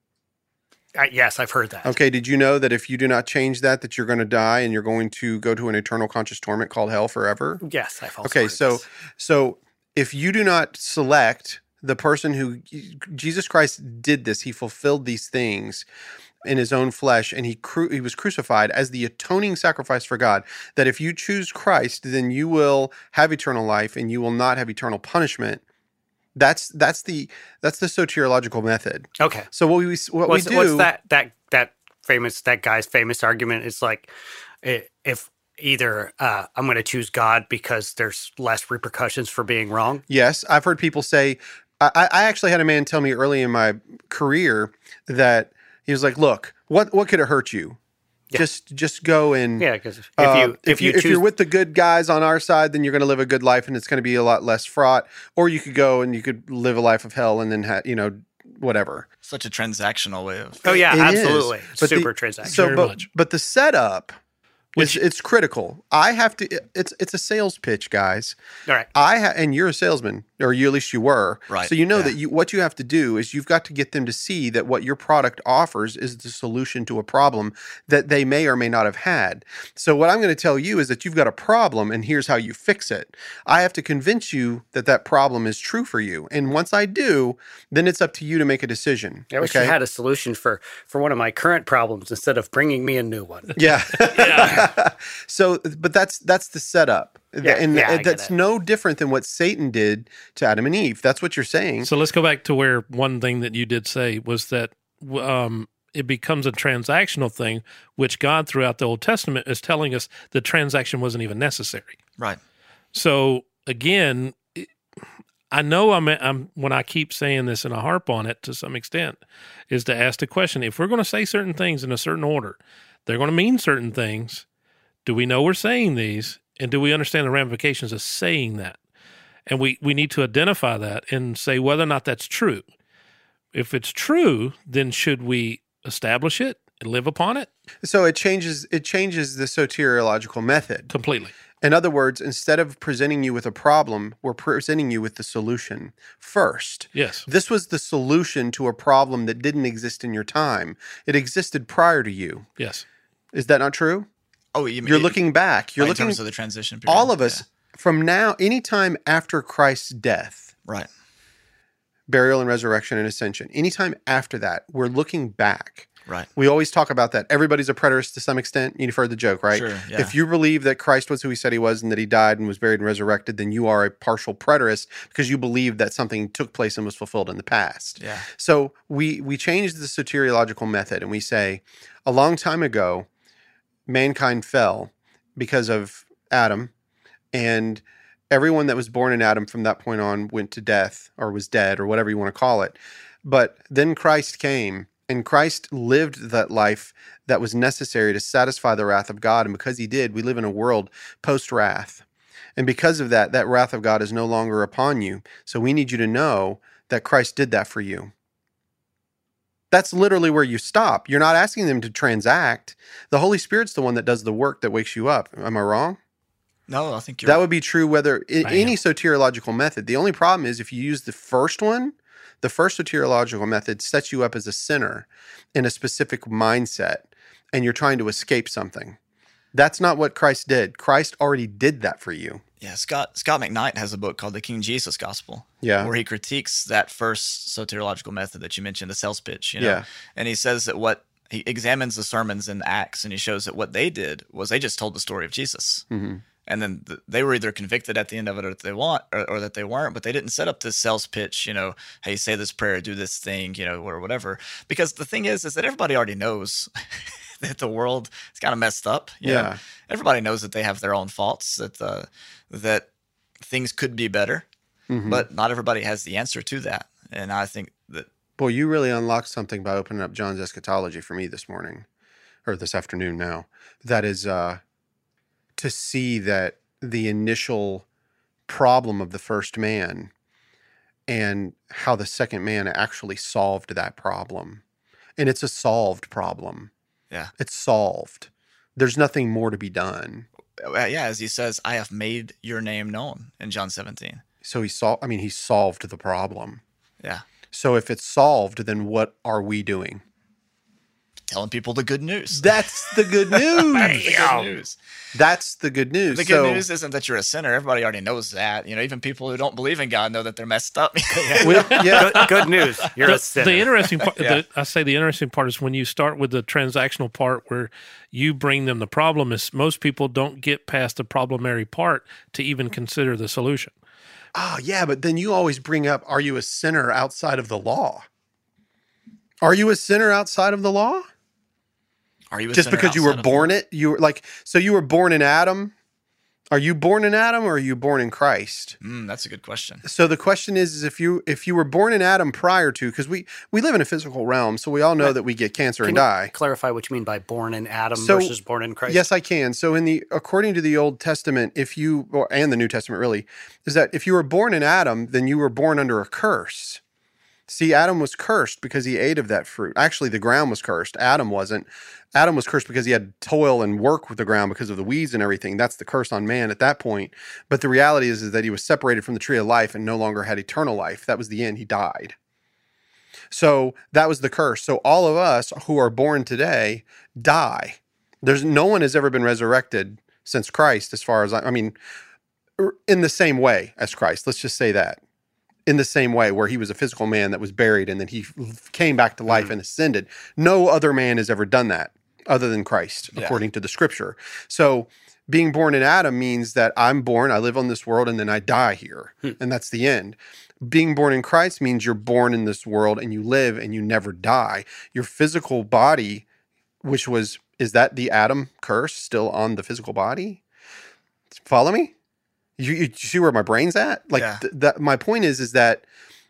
Uh, yes, I've heard that. Okay. Did you know that if you do not change that, that you're going to die and you're going to go to an eternal conscious torment called hell forever? Yes, I've also Okay. heard So this. so if you do not select the person who Jesus Christ did this, he fulfilled these things in his own flesh, and he cru- he was crucified as the atoning sacrifice for God, that if you choose Christ, then you will have eternal life and you will not have eternal punishment. That's that's the that's the soteriological method. Okay. So what we what What's, we do what's that that that famous that guy's famous argument is like, i- if either uh, I'm going to choose God because there's less repercussions for being wrong. Yes, I've heard people say. I, I actually had a man tell me early in my career that he was like, "Look, what what could it hurt you? Yeah. Just just go and Yeah, because if uh, you if, you, if choose you're with the good guys on our side, then you're going to live a good life, and it's going to be a lot less fraught. Or you could go and you could live a life of hell, and then ha- you know whatever. Such a transactional way of. oh yeah, It is. absolutely, But the- super transactional. So, Very but much. but the setup, Which- is it's critical. I have to. It's it's a sales pitch, guys. All right. I ha- and you're a salesman, or you at least you were. Right, So you know yeah. that you what you have to do is you've got to get them to see that what your product offers is the solution to a problem that they may or may not have had. So what I'm going to tell you is that you've got a problem, and here's how you fix it. I have to convince you that that problem is true for you, and once I do, then it's up to you to make a decision. I wish you had a solution for for one of my current problems instead of bringing me a new one. Yeah. So, but that's that's the setup, Yeah, and yeah, I get that's it. no different than what Satan did to Adam and Eve. That's what you're saying. So let's go back to where one thing that you did say was that um, it becomes a transactional thing, which God throughout the Old Testament is telling us the transaction wasn't even necessary. Right. So again, it- I know I'm, I'm when I keep saying this and I harp on it to some extent, is to ask the question: if we're going to say certain things in a certain order, they're going to mean certain things. Do we know we're saying these, and do we understand the ramifications of saying that? And we we need to identify that and say whether or not that's true. If it's true, then should we establish it and live upon it So it changes it changes the soteriological method. completely? In other words, instead of presenting you with a problem, we're presenting you with the solution first. Yes. This was the solution to a problem that didn't exist in your time. It existed prior to you. Yes. Is that not true? Oh, you mean You're looking back. You're in looking terms of the transition period. all of us from now, anytime after Christ's death, Yeah. Right. burial and resurrection and ascension, anytime after that, we're looking back. Right. We always talk about that. Everybody's a preterist to some extent. You've heard the joke, right? Sure, yeah. If you believe that Christ was who he said he was and that he died and was buried and resurrected, then you are a partial preterist because you believe that something took place and was fulfilled in the past. Yeah. So we we changed the soteriological method and we say, a long time ago, mankind fell because of Adam, and everyone that was born in Adam from that point on went to death or was dead or whatever you want to call it. But then Christ came, and Christ lived that life that was necessary to satisfy the wrath of God. And because he did, we live in a world post-wrath. And because of that, that wrath of God is no longer upon you. So we need you to know that Christ did that for you. That's literally where you stop. You're not asking them to transact. The Holy Spirit's the one that does the work that wakes you up. Am I wrong? No, I think you're That right. would be true whether in Bam. any soteriological method. The only problem is if you use the first one, the first soteriological method sets you up as a sinner in a specific mindset, and you're trying to escape something. That's not what Christ did. Christ already did that for you. Yeah, Scott Scott McKnight has a book called The King Jesus Gospel. Yeah. Where he critiques that first soteriological method that you mentioned, the sales pitch. You know? Yeah. And he says that what he examines the sermons in Acts, and he shows that what they did was they just told the story of Jesus. Mm-hmm. And then th- they were either convicted at the end of it or that they want or, or that they weren't, but they didn't set up this sales pitch, you know, hey, say this prayer, do this thing, you know, or whatever. Because the thing is, is that everybody already knows that the world is kind of messed up. you know? Yeah. Everybody knows that they have their own faults, that uh, that things could be better, Mhm. but not everybody has the answer to that. And I think that Boy, you really unlocked something by opening up John's eschatology for me this morning, or this afternoon now. That is uh, to see that the initial problem of the first man and how the second man actually solved that problem. And it's a solved problem. Yeah. It's solved. There's nothing more to be done. Uh, yeah, as he says, I have made your name known in John seventeen. So he solved, I mean, he solved the problem. Yeah. So if it's solved, then what are we doing? Telling people the good news. That's the good news. That's the good news. That's the good news. The so, good news isn't that you're a sinner. Everybody already knows that. You know, even people who don't believe in God know that they're messed up. we- yeah. Good, good news. You're the, a sinner. the interesting part, Yeah. the, I say the interesting part is when you start with the transactional part where you bring them the problem is most people don't get past the problemary part to even consider the solution. Oh, yeah, but then you always bring up, are you a sinner outside of the law? Are you a sinner outside of the law? Are you a Just sinner because you were outside of- born it? You were like, so you were born in Adam? Are you born in Adam or are you born in Christ? Mm, that's a good question. So the question is, is if you if you were born in Adam prior to, because we, we live in a physical realm, so we all know that we get cancer Can and you die. clarify what you mean by born in Adam So- versus born in Christ? Yes, I can. So in the according to the Old Testament, if you or, and the New Testament really, is that if you were born in Adam, then you were born under a curse. See, Adam was cursed because he ate of that fruit. Actually, the ground was cursed. Adam wasn't. Adam was cursed because he had to toil and work with the ground because of the weeds and everything. That's the curse on man at that point. But the reality is, is that he was separated from the tree of life and no longer had eternal life. That was the end. He died. So that was the curse. So all of us who are born today die. There's no one has ever been resurrected since Christ, as far as I, I mean, in the same way as Christ. Let's just say that. In the same way where he was a physical man that was buried and then he came back to life mm-hmm. and ascended. No other man has ever done that other than Christ, yeah. according to the scripture. So being born in Adam means that I'm born, I live on this world, and then I die here. Hmm. And that's the end. Being born in Christ means you're born in this world and you live and you never die. Your physical body, which was, is that the Adam curse still on the physical body? Follow me? You, you see where my brain's at? Like yeah. th- that. My point is, is that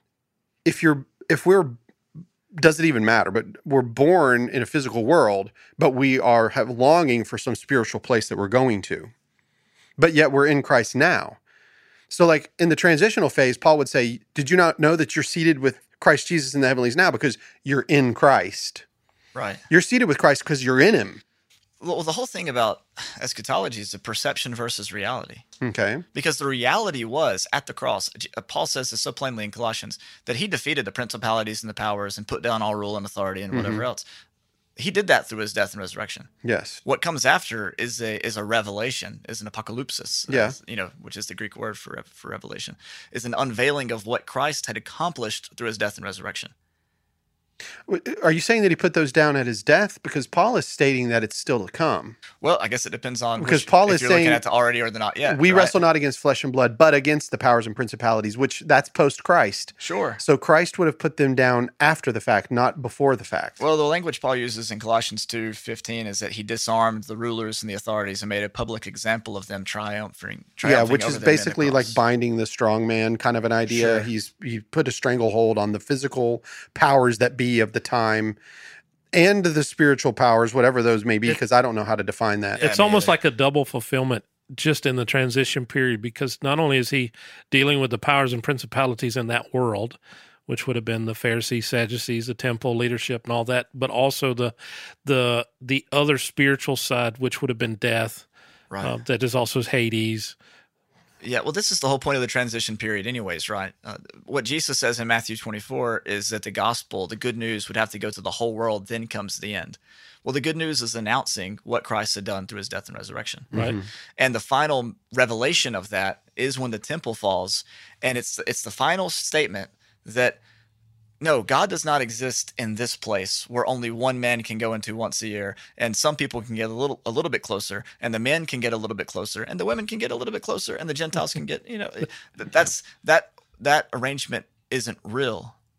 if you're, if we're, does it even matter? But we're born in a physical world, but we are have longing for some spiritual place that we're going to. But yet we're in Christ now. So, like in the transitional phase, Paul would say, "Did you not know that you're seated with Christ Jesus in the heavenlies now because you're in Christ? Right. You're seated with Christ because you're in Him." Well, the whole thing about eschatology is the perception versus reality. Okay. Because the reality was at the cross, Paul says this so plainly in Colossians, that he defeated the principalities and the powers and put down all rule and authority and whatever mm-hmm. else. He did that through his death and resurrection. Yes. What comes after is a is a revelation, is an apocalypsis. Yeah. As, you know, which is the Greek word for for revelation, is an unveiling of what Christ had accomplished through his death and resurrection. Are you saying that he put those down at his death? Because Paul is stating that it's still to come. Well, I guess it depends on because which, Paul if is you're saying looking at the already or the not yet. We right? wrestle not against flesh and blood, but against the powers and principalities, which that's post Christ. Sure. So Christ would have put them down after the fact, not before the fact. Well, the language Paul uses in Colossians two fifteen is that he disarmed the rulers and the authorities and made a public example of them triumphing. triumphing yeah, which over is them in the basically cross. like binding the strong man kind of an idea. Sure. He's he put a stranglehold on the physical powers that be of the time. And the spiritual powers, whatever those may be, because I don't know how to define that. Yeah, it's almost either. like a double fulfillment just in the transition period, because not only is he dealing with the powers and principalities in that world, which would have been the Pharisees, Sadducees, the temple leadership and all that, but also the the the other spiritual side, which would have been death. Right. Uh, that is also Hades. Yeah, well, this is the whole point of the transition period anyways, right? Uh, what Jesus says in Matthew twenty-four is that the gospel, the good news, would have to go to the whole world, then comes the end. Well, the good news is announcing what Christ had done through his death and resurrection. Right. Mm-hmm. And the final revelation of that is when the temple falls, and it's it's the final statement that, no, God does not exist in this place where only one man can go into once a year, and some people can get a little a little bit closer, and the men can get a little bit closer, and the women can get a little bit closer, and the Gentiles can get, you know, that's that that arrangement isn't real.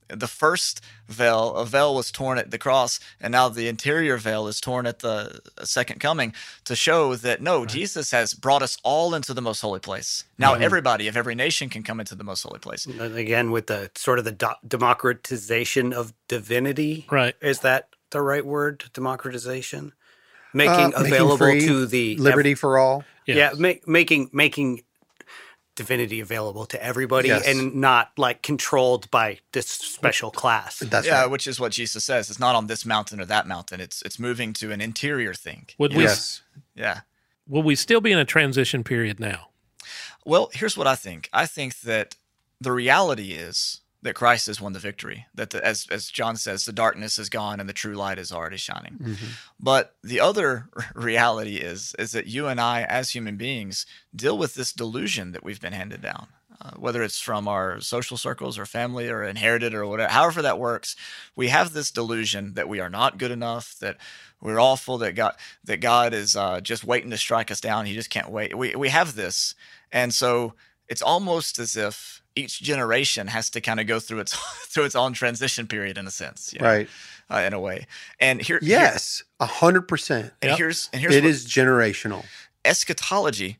The first veil, a veil was torn at the cross, and now the interior veil is torn at the second coming to show that, no, right. Jesus has brought us all into the most holy place. Now mm-hmm. everybody of every nation can come into the most holy place. And again, with the sort of the do- democratization of divinity. Right. Is that the right word? Democratization? Making uh, available making free, to the liberty ev- for all. Yes. Yeah, make, making making divinity available to everybody yes. and not like controlled by this special class. That's yeah, right. which is what Jesus says. It's not on this mountain or that mountain. It's it's moving to an interior thing. Would we, yes. Yeah. Will we still be in a transition period now? Well, here's what I think. I think that the reality is that Christ has won the victory. That the, as as John says, the darkness is gone and the true light is already shining. Mm-hmm. But the other reality is is that you and I, as human beings, deal with this delusion that we've been handed down, uh, whether it's from our social circles or family or inherited or whatever. However that works, we have this delusion that we are not good enough, that we're awful, that God that God is uh, just waiting to strike us down. He just can't wait. We we have this, and so it's almost as if each generation has to kind of go through its through its own transition period in a sense, you know, right? Uh, in a way, and here, yes, a hundred percent. And yep. here's and here's it what, is generational. Eschatology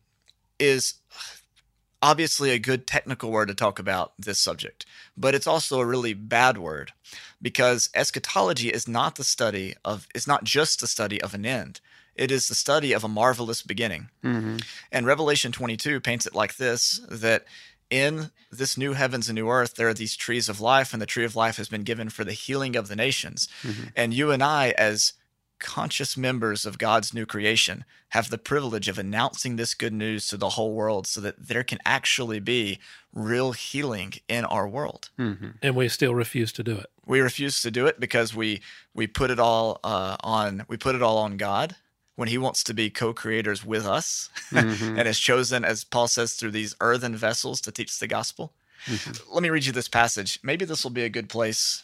is obviously a good technical word to talk about this subject, but it's also a really bad word because eschatology is not the study of it's not just the study of an end. It is the study of a marvelous beginning. Mm-hmm. And Revelation twenty-two paints it like this, that in this new heavens and new earth, there are these trees of life, and the tree of life has been given for the healing of the nations. Mm-hmm. And you and I, as conscious members of God's new creation, have the privilege of announcing this good news to the whole world so that there can actually be real healing in our world. Mm-hmm. And we still refuse to do it. We refuse to do it because we we put it all uh, on we put it all on God, when he wants to be co-creators with us mm-hmm. and has chosen, as Paul says, through these earthen vessels to teach the gospel. Mm-hmm. Let me read you this passage. Maybe this will be a good place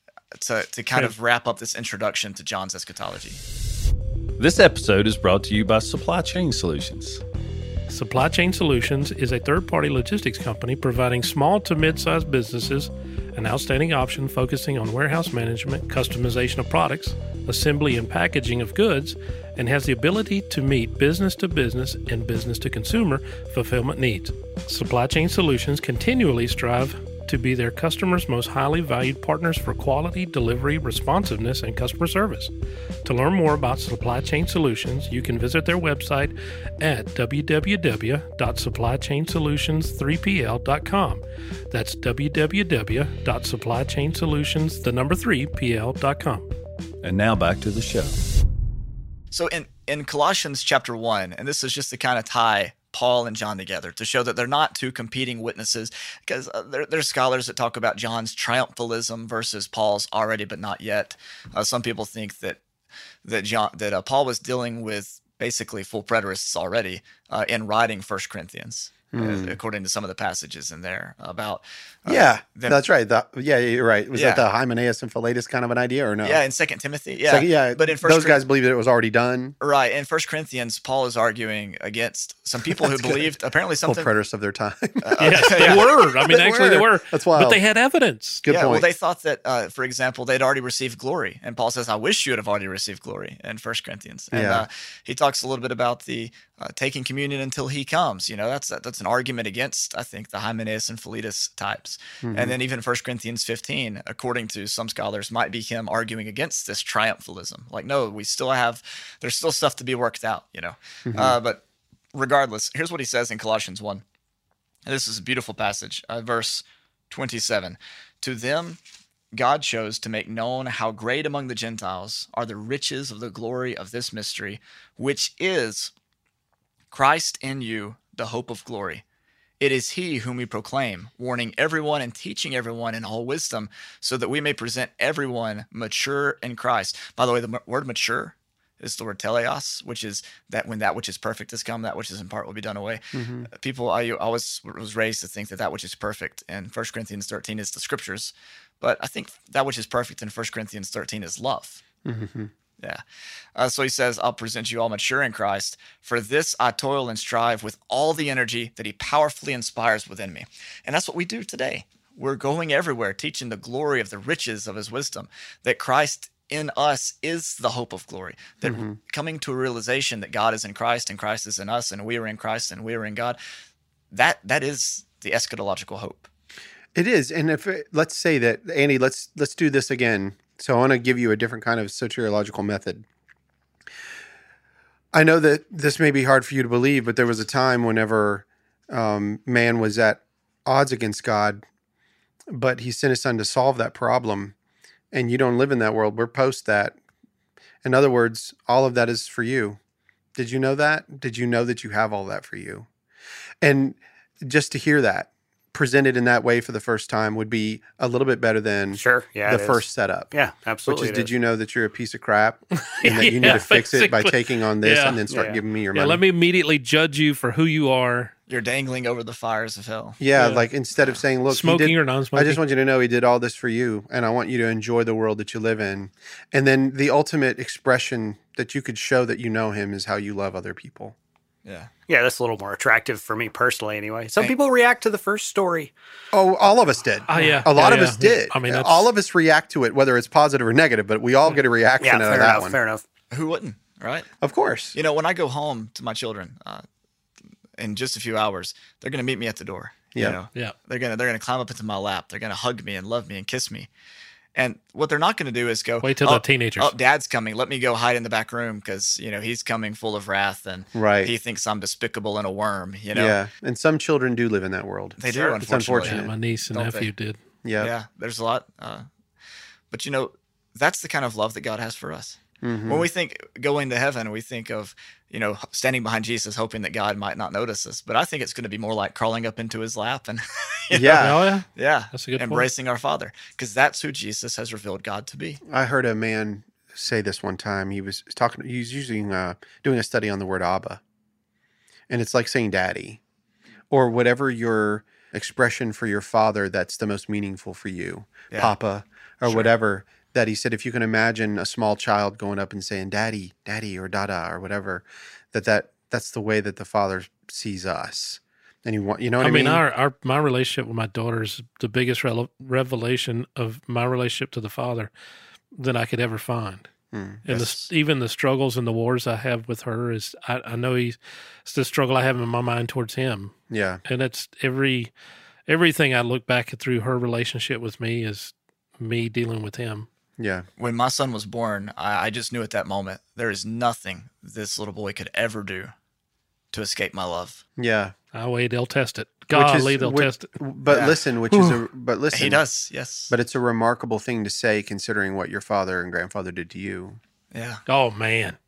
to, to kind of wrap up this introduction to John's eschatology. This episode is brought to you by Supply Chain Solutions. Supply Chain Solutions is a third-party logistics company providing small to mid-sized businesses an outstanding option focusing on warehouse management, customization of products, assembly and packaging of goods, and has the ability to meet business-to-business and business-to-consumer fulfillment needs. Supply Chain Solutions continually strive to be their customers' most highly valued partners for quality, delivery, responsiveness, and customer service. To learn more about Supply Chain Solutions, you can visit their website at w w w dot supply chain solutions three p l dot com. That's w w w dot supply chain solutions, the number three, p l dot com. And now back to the show. So in, in Colossians chapter one, and this is just to kind of tie Paul and John together to show that they're not two competing witnesses, because uh, there, there's scholars that talk about John's triumphalism versus Paul's already but not yet. Uh, some people think that that John that uh, Paul was dealing with basically full preterists already uh, in writing First Corinthians, mm. uh, according to some of the passages in there about. Uh, yeah, them. that's right. The, yeah, you're right. Was yeah. that the Hymenaeus and Philetus kind of an idea or no? Yeah, in Second Timothy. Yeah, Second, yeah. But in First those Cor- guys believe that it was already done. Right. In First Corinthians, Paul is arguing against some people who believed good. apparently something. Full preterists of their time. uh, yes, they yeah. were. I mean, they actually, were. they were. That's wild. But they had evidence. Good yeah, point. Well, they thought that, uh, for example, they'd already received glory, and Paul says, "I wish you would have already received glory." In First Corinthians, and yeah. uh, he talks a little bit about the uh, taking communion until he comes. You know, that's that's an argument against, I think, the Hymenaeus and Philetus types, mm-hmm. and then even First Corinthians fifteen, according to some scholars, might be him arguing against this triumphalism. Like, no, we still have, there's still stuff to be worked out. You know, mm-hmm. uh, but regardless, here's what he says in Colossians one. And this is a beautiful passage, uh, verse twenty-seven. To them, God chose to make known how great among the Gentiles are the riches of the glory of this mystery, which is Christ in you, the hope of glory. It is he whom we proclaim, warning everyone and teaching everyone in all wisdom, so that we may present everyone mature in Christ. By the way, the word mature is the word teleos, which is that when that which is perfect has come, that which is in part will be done away. Mm-hmm. People, I always was raised to think that that which is perfect in First Corinthians thirteen is the scriptures, but I think that which is perfect in First Corinthians thirteen is love. Mm-hmm. Yeah. Uh, so he says, I'll present you all mature in Christ. For this I toil and strive with all the energy that he powerfully inspires within me. And that's what we do today. We're going everywhere, teaching the glory of the riches of his wisdom, that Christ in us is the hope of glory, that Mm-hmm. coming to a realization that God is in Christ and Christ is in us and we are in Christ and we are in God, that that is the eschatological hope. It is. And if it, let's say that, Andy, let's let's do this again. So I want to give you a different kind of soteriological method. I know that this may be hard for you to believe, but there was a time whenever um, man was at odds against God, but he sent his son to solve that problem. And you don't live in that world. We're post that. In other words, all of that is for you. Did you know that? Did you know that you have all that for you? And just to hear that presented in that way for the first time would be a little bit better than Sure. Yeah. the it is. first setup. Yeah, absolutely. Which is, it did you know that you're a piece of crap and that you need Yeah, to fix it by basically. taking on this Yeah. and then start Yeah. giving me your Yeah, money? let me immediately judge you for who you are, You're dangling over the fires of hell. yeah, Yeah. like instead of saying, look, he smoking did, or non-smoking. I just want you to know he did all this for you, and I want you to enjoy the world that you live in. And then the ultimate expression that you could show that you know him is how you love other people. Yeah. Yeah, that's a little more attractive for me personally, anyway. Some Hey. people react to the first story. Oh, all of us did. Oh, yeah. A lot Yeah, of yeah. us did. I mean, that's- all of us react to it, whether it's positive or negative, but we all get a reaction Yeah, out of fair that enough. one. Fair enough. Who wouldn't, right? Of course. You know, when I go home to my children uh, in just a few hours, they're going to meet me at the door. Yeah. You know? Yeah. They're going to they're going to climb up into my lap. They're going to hug me and love me and kiss me. And what they're not going to do is go, Wait till oh, they're teenagers. Oh, Dad's coming. Let me go hide in the back room because, you know, he's coming full of wrath and Right. he thinks I'm despicable and a worm, you know? Yeah. And some children do live in that world. They Sure. do, It's unfortunately. unfortunate. Yeah, my niece and Don't nephew they? did. Yeah. Yeah, there's a lot. Uh, but, you know, that's the kind of love that God has for us. Mhm. When we think going to heaven, we think of, you know, standing behind Jesus, hoping that God might not notice us. But I think it's going to be more like crawling up into his lap and, you know, Yeah. Oh, yeah. yeah, That's a good point. embracing our Father, because that's who Jesus has revealed God to be. I heard a man say this one time. He was talking, he was using, uh, doing a study on the word Abba. And it's like saying daddy or whatever your expression for your father that's the most meaningful for you, Yeah. Papa or Sure. whatever. That he said, if you can imagine a small child going up and saying daddy, daddy or dada or whatever, that, that that's the way that the father sees us. And you want, you know what I I mean, mean? our, our my relationship with my daughter is the biggest rele- revelation of my relationship to the Father that I could ever find. Mm, And Yes. the, even the struggles and the wars I have with her is, I, I know he's it's the struggle I have in my mind towards him, yeah. and it's every everything I look back at through her relationship with me is me dealing with him. Yeah. When my son was born, I, I just knew at that moment there is nothing this little boy could ever do to escape my love. Yeah. I wait, they'll test it. Which is- Golly, they'll which- test it. But Yeah. listen, which is a, but listen, He does, yes. but it's a remarkable thing to say considering what your father and grandfather did to you. yeah. Oh man,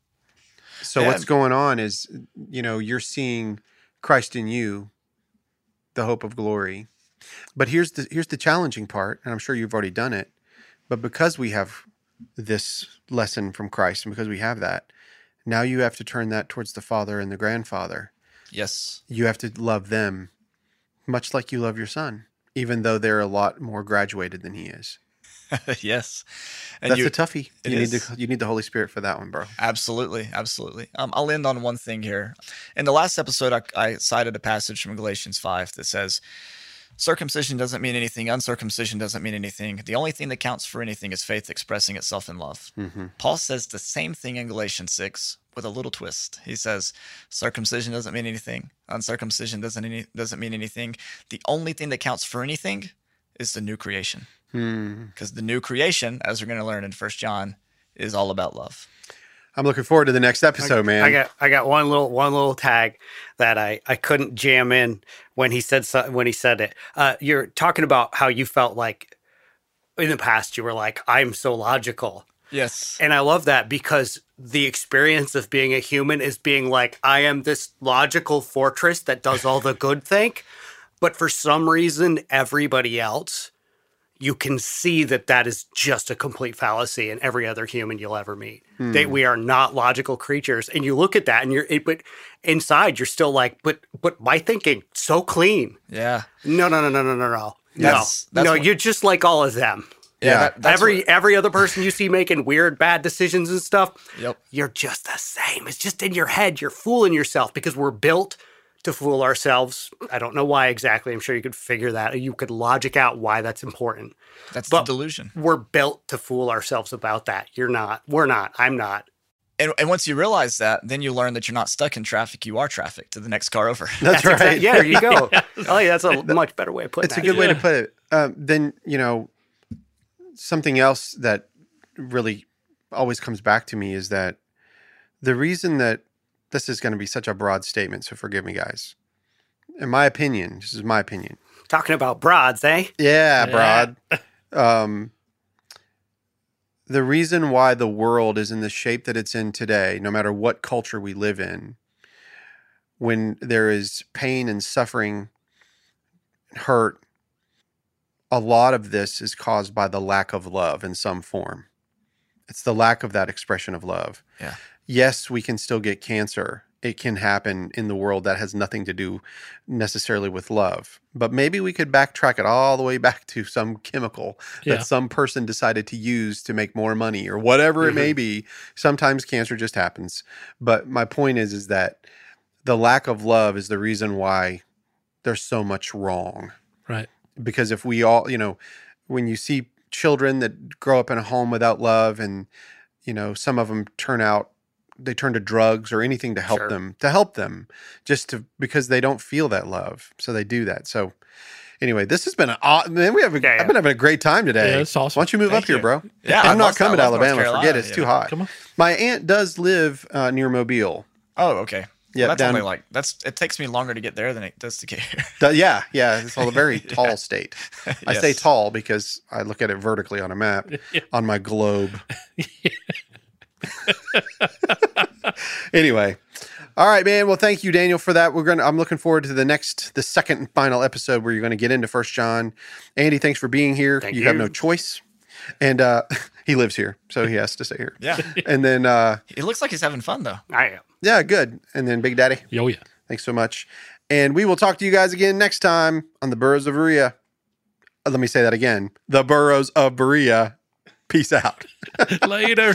So Yeah. what's going on is, you know, you're seeing Christ in you, the hope of glory. But here's the here's the challenging part, and I'm sure you've already done it. But because we have this lesson from Christ, and because we have that, now you have to turn that towards the father and the grandfather. Yes. You have to love them much like you love your son, even though they're a lot more graduated than he is. yes. And That's you, a toughie. it You need is. the you need the Holy Spirit for that one, bro. Absolutely, absolutely. Um, I'll end on one thing here. In the last episode, I, I cited a passage from Galatians five that says, circumcision doesn't mean anything, uncircumcision doesn't mean anything. The only thing that counts for anything is faith expressing itself in love. Mm-hmm. Paul says the same thing in Galatians six with a little twist. He says, circumcision doesn't mean anything, uncircumcision doesn't, any, doesn't mean anything. The only thing that counts for anything is the new creation. Hmm. Because the new creation, as we're going to learn in First John, is all about love. I'm looking forward to the next episode, man. I got I got one little one little tag that I, I couldn't jam in when he said so, when he said it. Uh, you're talking about how you felt like in the past you were like, I'm so logical. Yes. And I love that because the experience of being a human is being like, I am this logical fortress that does all the good thing. But for some reason, everybody else, you can see that that is just a complete fallacy in every other human you'll ever meet. Hmm. That we are not logical creatures. And you look at that and you're, it, but inside you're still like, but, but my thinking, so clean. Yeah. No, no, no, no, no, no, no. That's- no, that's no, what- you're just like all of them. Yeah, that- that's every what- every other person you see making weird, bad decisions and stuff, Yep. you're just the same. It's just in your head. You're fooling yourself because we're built to fool ourselves. I don't know why exactly. I'm sure you could figure that. You could logic out why that's important. That's But- the delusion. We're built to fool ourselves about that. You're not. We're not. I'm not. And, and once you realize that, then you learn that you're not stuck in traffic. You are traffic to the next car over. That's, right. exact- yeah, there you go. Oh, yeah, that's a much better way of putting It's that. a good way to Yeah. put it. Um, then, you know, something else that really always comes back to me is that the reason that this is going to be such a broad statement, so forgive me, guys. In my opinion, this is my opinion. Talking about broads, eh? Yeah, Yeah. broad. Um, the reason why the world is in the shape that it's in today, no matter what culture we live in, when there is pain and suffering, hurt, a lot of this is caused by the lack of love in some form. It's the lack of that expression of love. Yeah. Yes, we can still get cancer. It can happen in the world that has nothing to do necessarily with love. But maybe we could backtrack it all the way back to some chemical Yeah. that some person decided to use to make more money or whatever it may be. Sometimes cancer just happens. But my point is, is that the lack of love is the reason why there's so much wrong. Right. Because if we all, you know, when you see children that grow up in a home without love and, you know, some of them turn out, they turn to drugs or anything to help Sure. them, to help them just to, because they don't feel that love. So they do that. So anyway, this has been an aw- man, we have, a, Yeah, yeah. I've been having a great time today. Yeah, it's awesome. Why don't you move Thank up here, you. bro? Yeah, I I'm not love- coming to I love North Alabama. Carolina, Forget it. It's you too know. hot. Come on. My aunt does live uh, near Mobile. Oh, okay. Yeah, Well, that's down- only like that's. It takes me longer to get there than it does to get here. Th- Yeah, yeah. It's all a very tall state. I say Yes. tall because I look at it vertically on a map on my globe. Anyway. All right, man. Well, thank you, Daniel, for that. We're gonna I'm looking forward to the next the second and final episode where you're gonna get into First John. Andy, thanks for being here. Thank you have you. no choice. And uh he lives here, so he has to stay here. Yeah. And then uh It looks like he's having fun though. I am. yeah, good. And then Big Daddy. Oh, yeah. Thanks so much. And we will talk to you guys again next time on the Burrows of Berea. Uh, Let me say that again. The Burrows of Berea. Peace out. Later.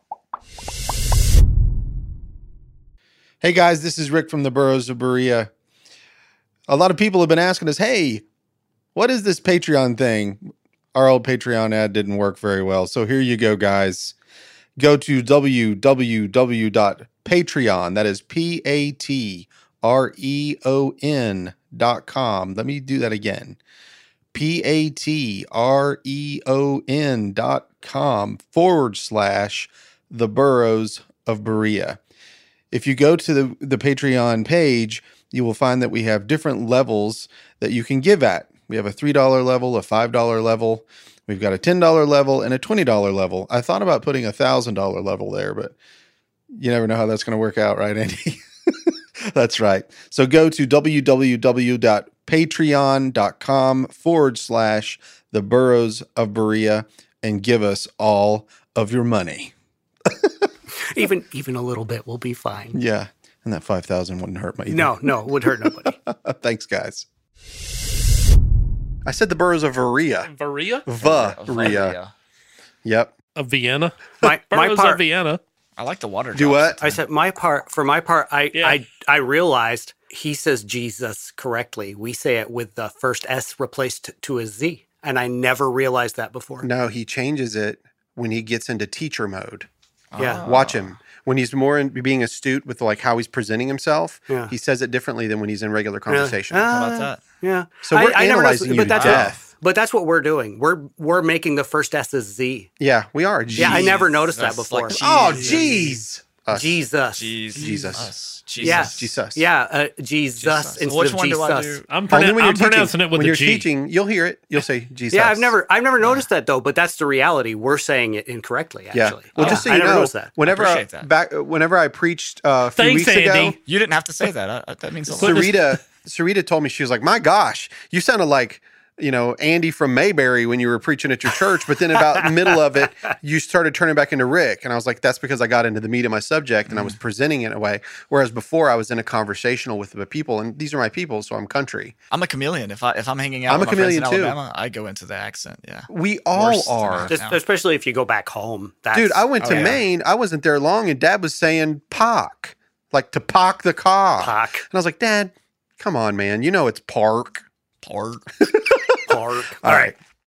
Hey guys, this is Rick from the Burrows of Berea. A lot of people have been asking us, hey, what is this Patreon thing? Our old Patreon ad didn't work very well. So here you go, guys. Go to w w w dot patreon, that is P A T R E O N dot com. Let me do that again. P A T R E O N dot com forward slash the Burrows of Berea. If you go to the, the Patreon page, you will find that we have different levels that you can give at. We have a three dollar level, a five dollar level. We've got a ten dollar level and a twenty dollar level. I thought about putting a one thousand dollar level there, but you never know how that's going to work out, right, Andy? That's right. So go to w w w dot patreon dot com forward slash the Burrows of Berea and give us all of your money. Even even a little bit will be fine. Yeah. And that five thousand wouldn't hurt my either. No, no, it would hurt nobody. Thanks, guys. I said the Burrows of Berea. Varia? Berea. Yep. Of Vienna? My my Burrows part. of Vienna. I like the water. Do drops. what? I said my part. For my part, I Yeah. I I realized he says Jesus correctly. We say it with the first S replaced to a Z, and I never realized that before. No, he changes it when he gets into teacher mode. Yeah. Watch him. When he's more in being astute with like how he's presenting himself, Yeah. he says it differently than when he's in regular conversation. Really? How Ah, about that? Yeah. So we're I, I never noticed- analyzing you but to that's death. What, but that's what we're doing. We're we're making the first S as Z. Yeah, we are. Yeah, I Jeez. never noticed that That's before. like Oh, Jesus. jeez. Us. Jesus. Jesus. Jesus. Us. Jesus. Yeah. Jesus. Yeah, uh, Jesus, Jesus. instead Which of one Jesus. do I do? I'm, Only pronoun- when you're I'm teaching. pronouncing it with when a you're G. teaching, you'll hear it. You'll say Jesus. Yeah, I've never I've never noticed that though, but that's the reality. We're saying it incorrectly. Yeah. Actually, Well, Yeah, just so I you never know, noticed that. whenever I, appreciate that. back whenever I preached uh, a few Thanks, weeks ago, Andy. You didn't have to say that. I, I- that means a lot. Sarita, Sarita told me, she was like, my gosh, you sounded like, you know, Andy from Mayberry when you were preaching at your church. But then about the middle of it, you started turning back into Rick. And I was like, that's because I got into the meat of my subject and I was presenting it in a way. Whereas before I was in a conversational with the people, and these are my people, so I'm country. I'm a chameleon. If I if I'm hanging out I'm with a my friends in chameleon, too. Alabama, I go into the accent. Yeah. We all Worse than are. that. Just, now. especially if you go back home. That's, Dude, I went Oh, to yeah. Maine. I wasn't there long, and Dad was saying "pock," like to pock the car. Pock. And I was like, Dad, Come on, man. You know it's Park. Park. Park. All right.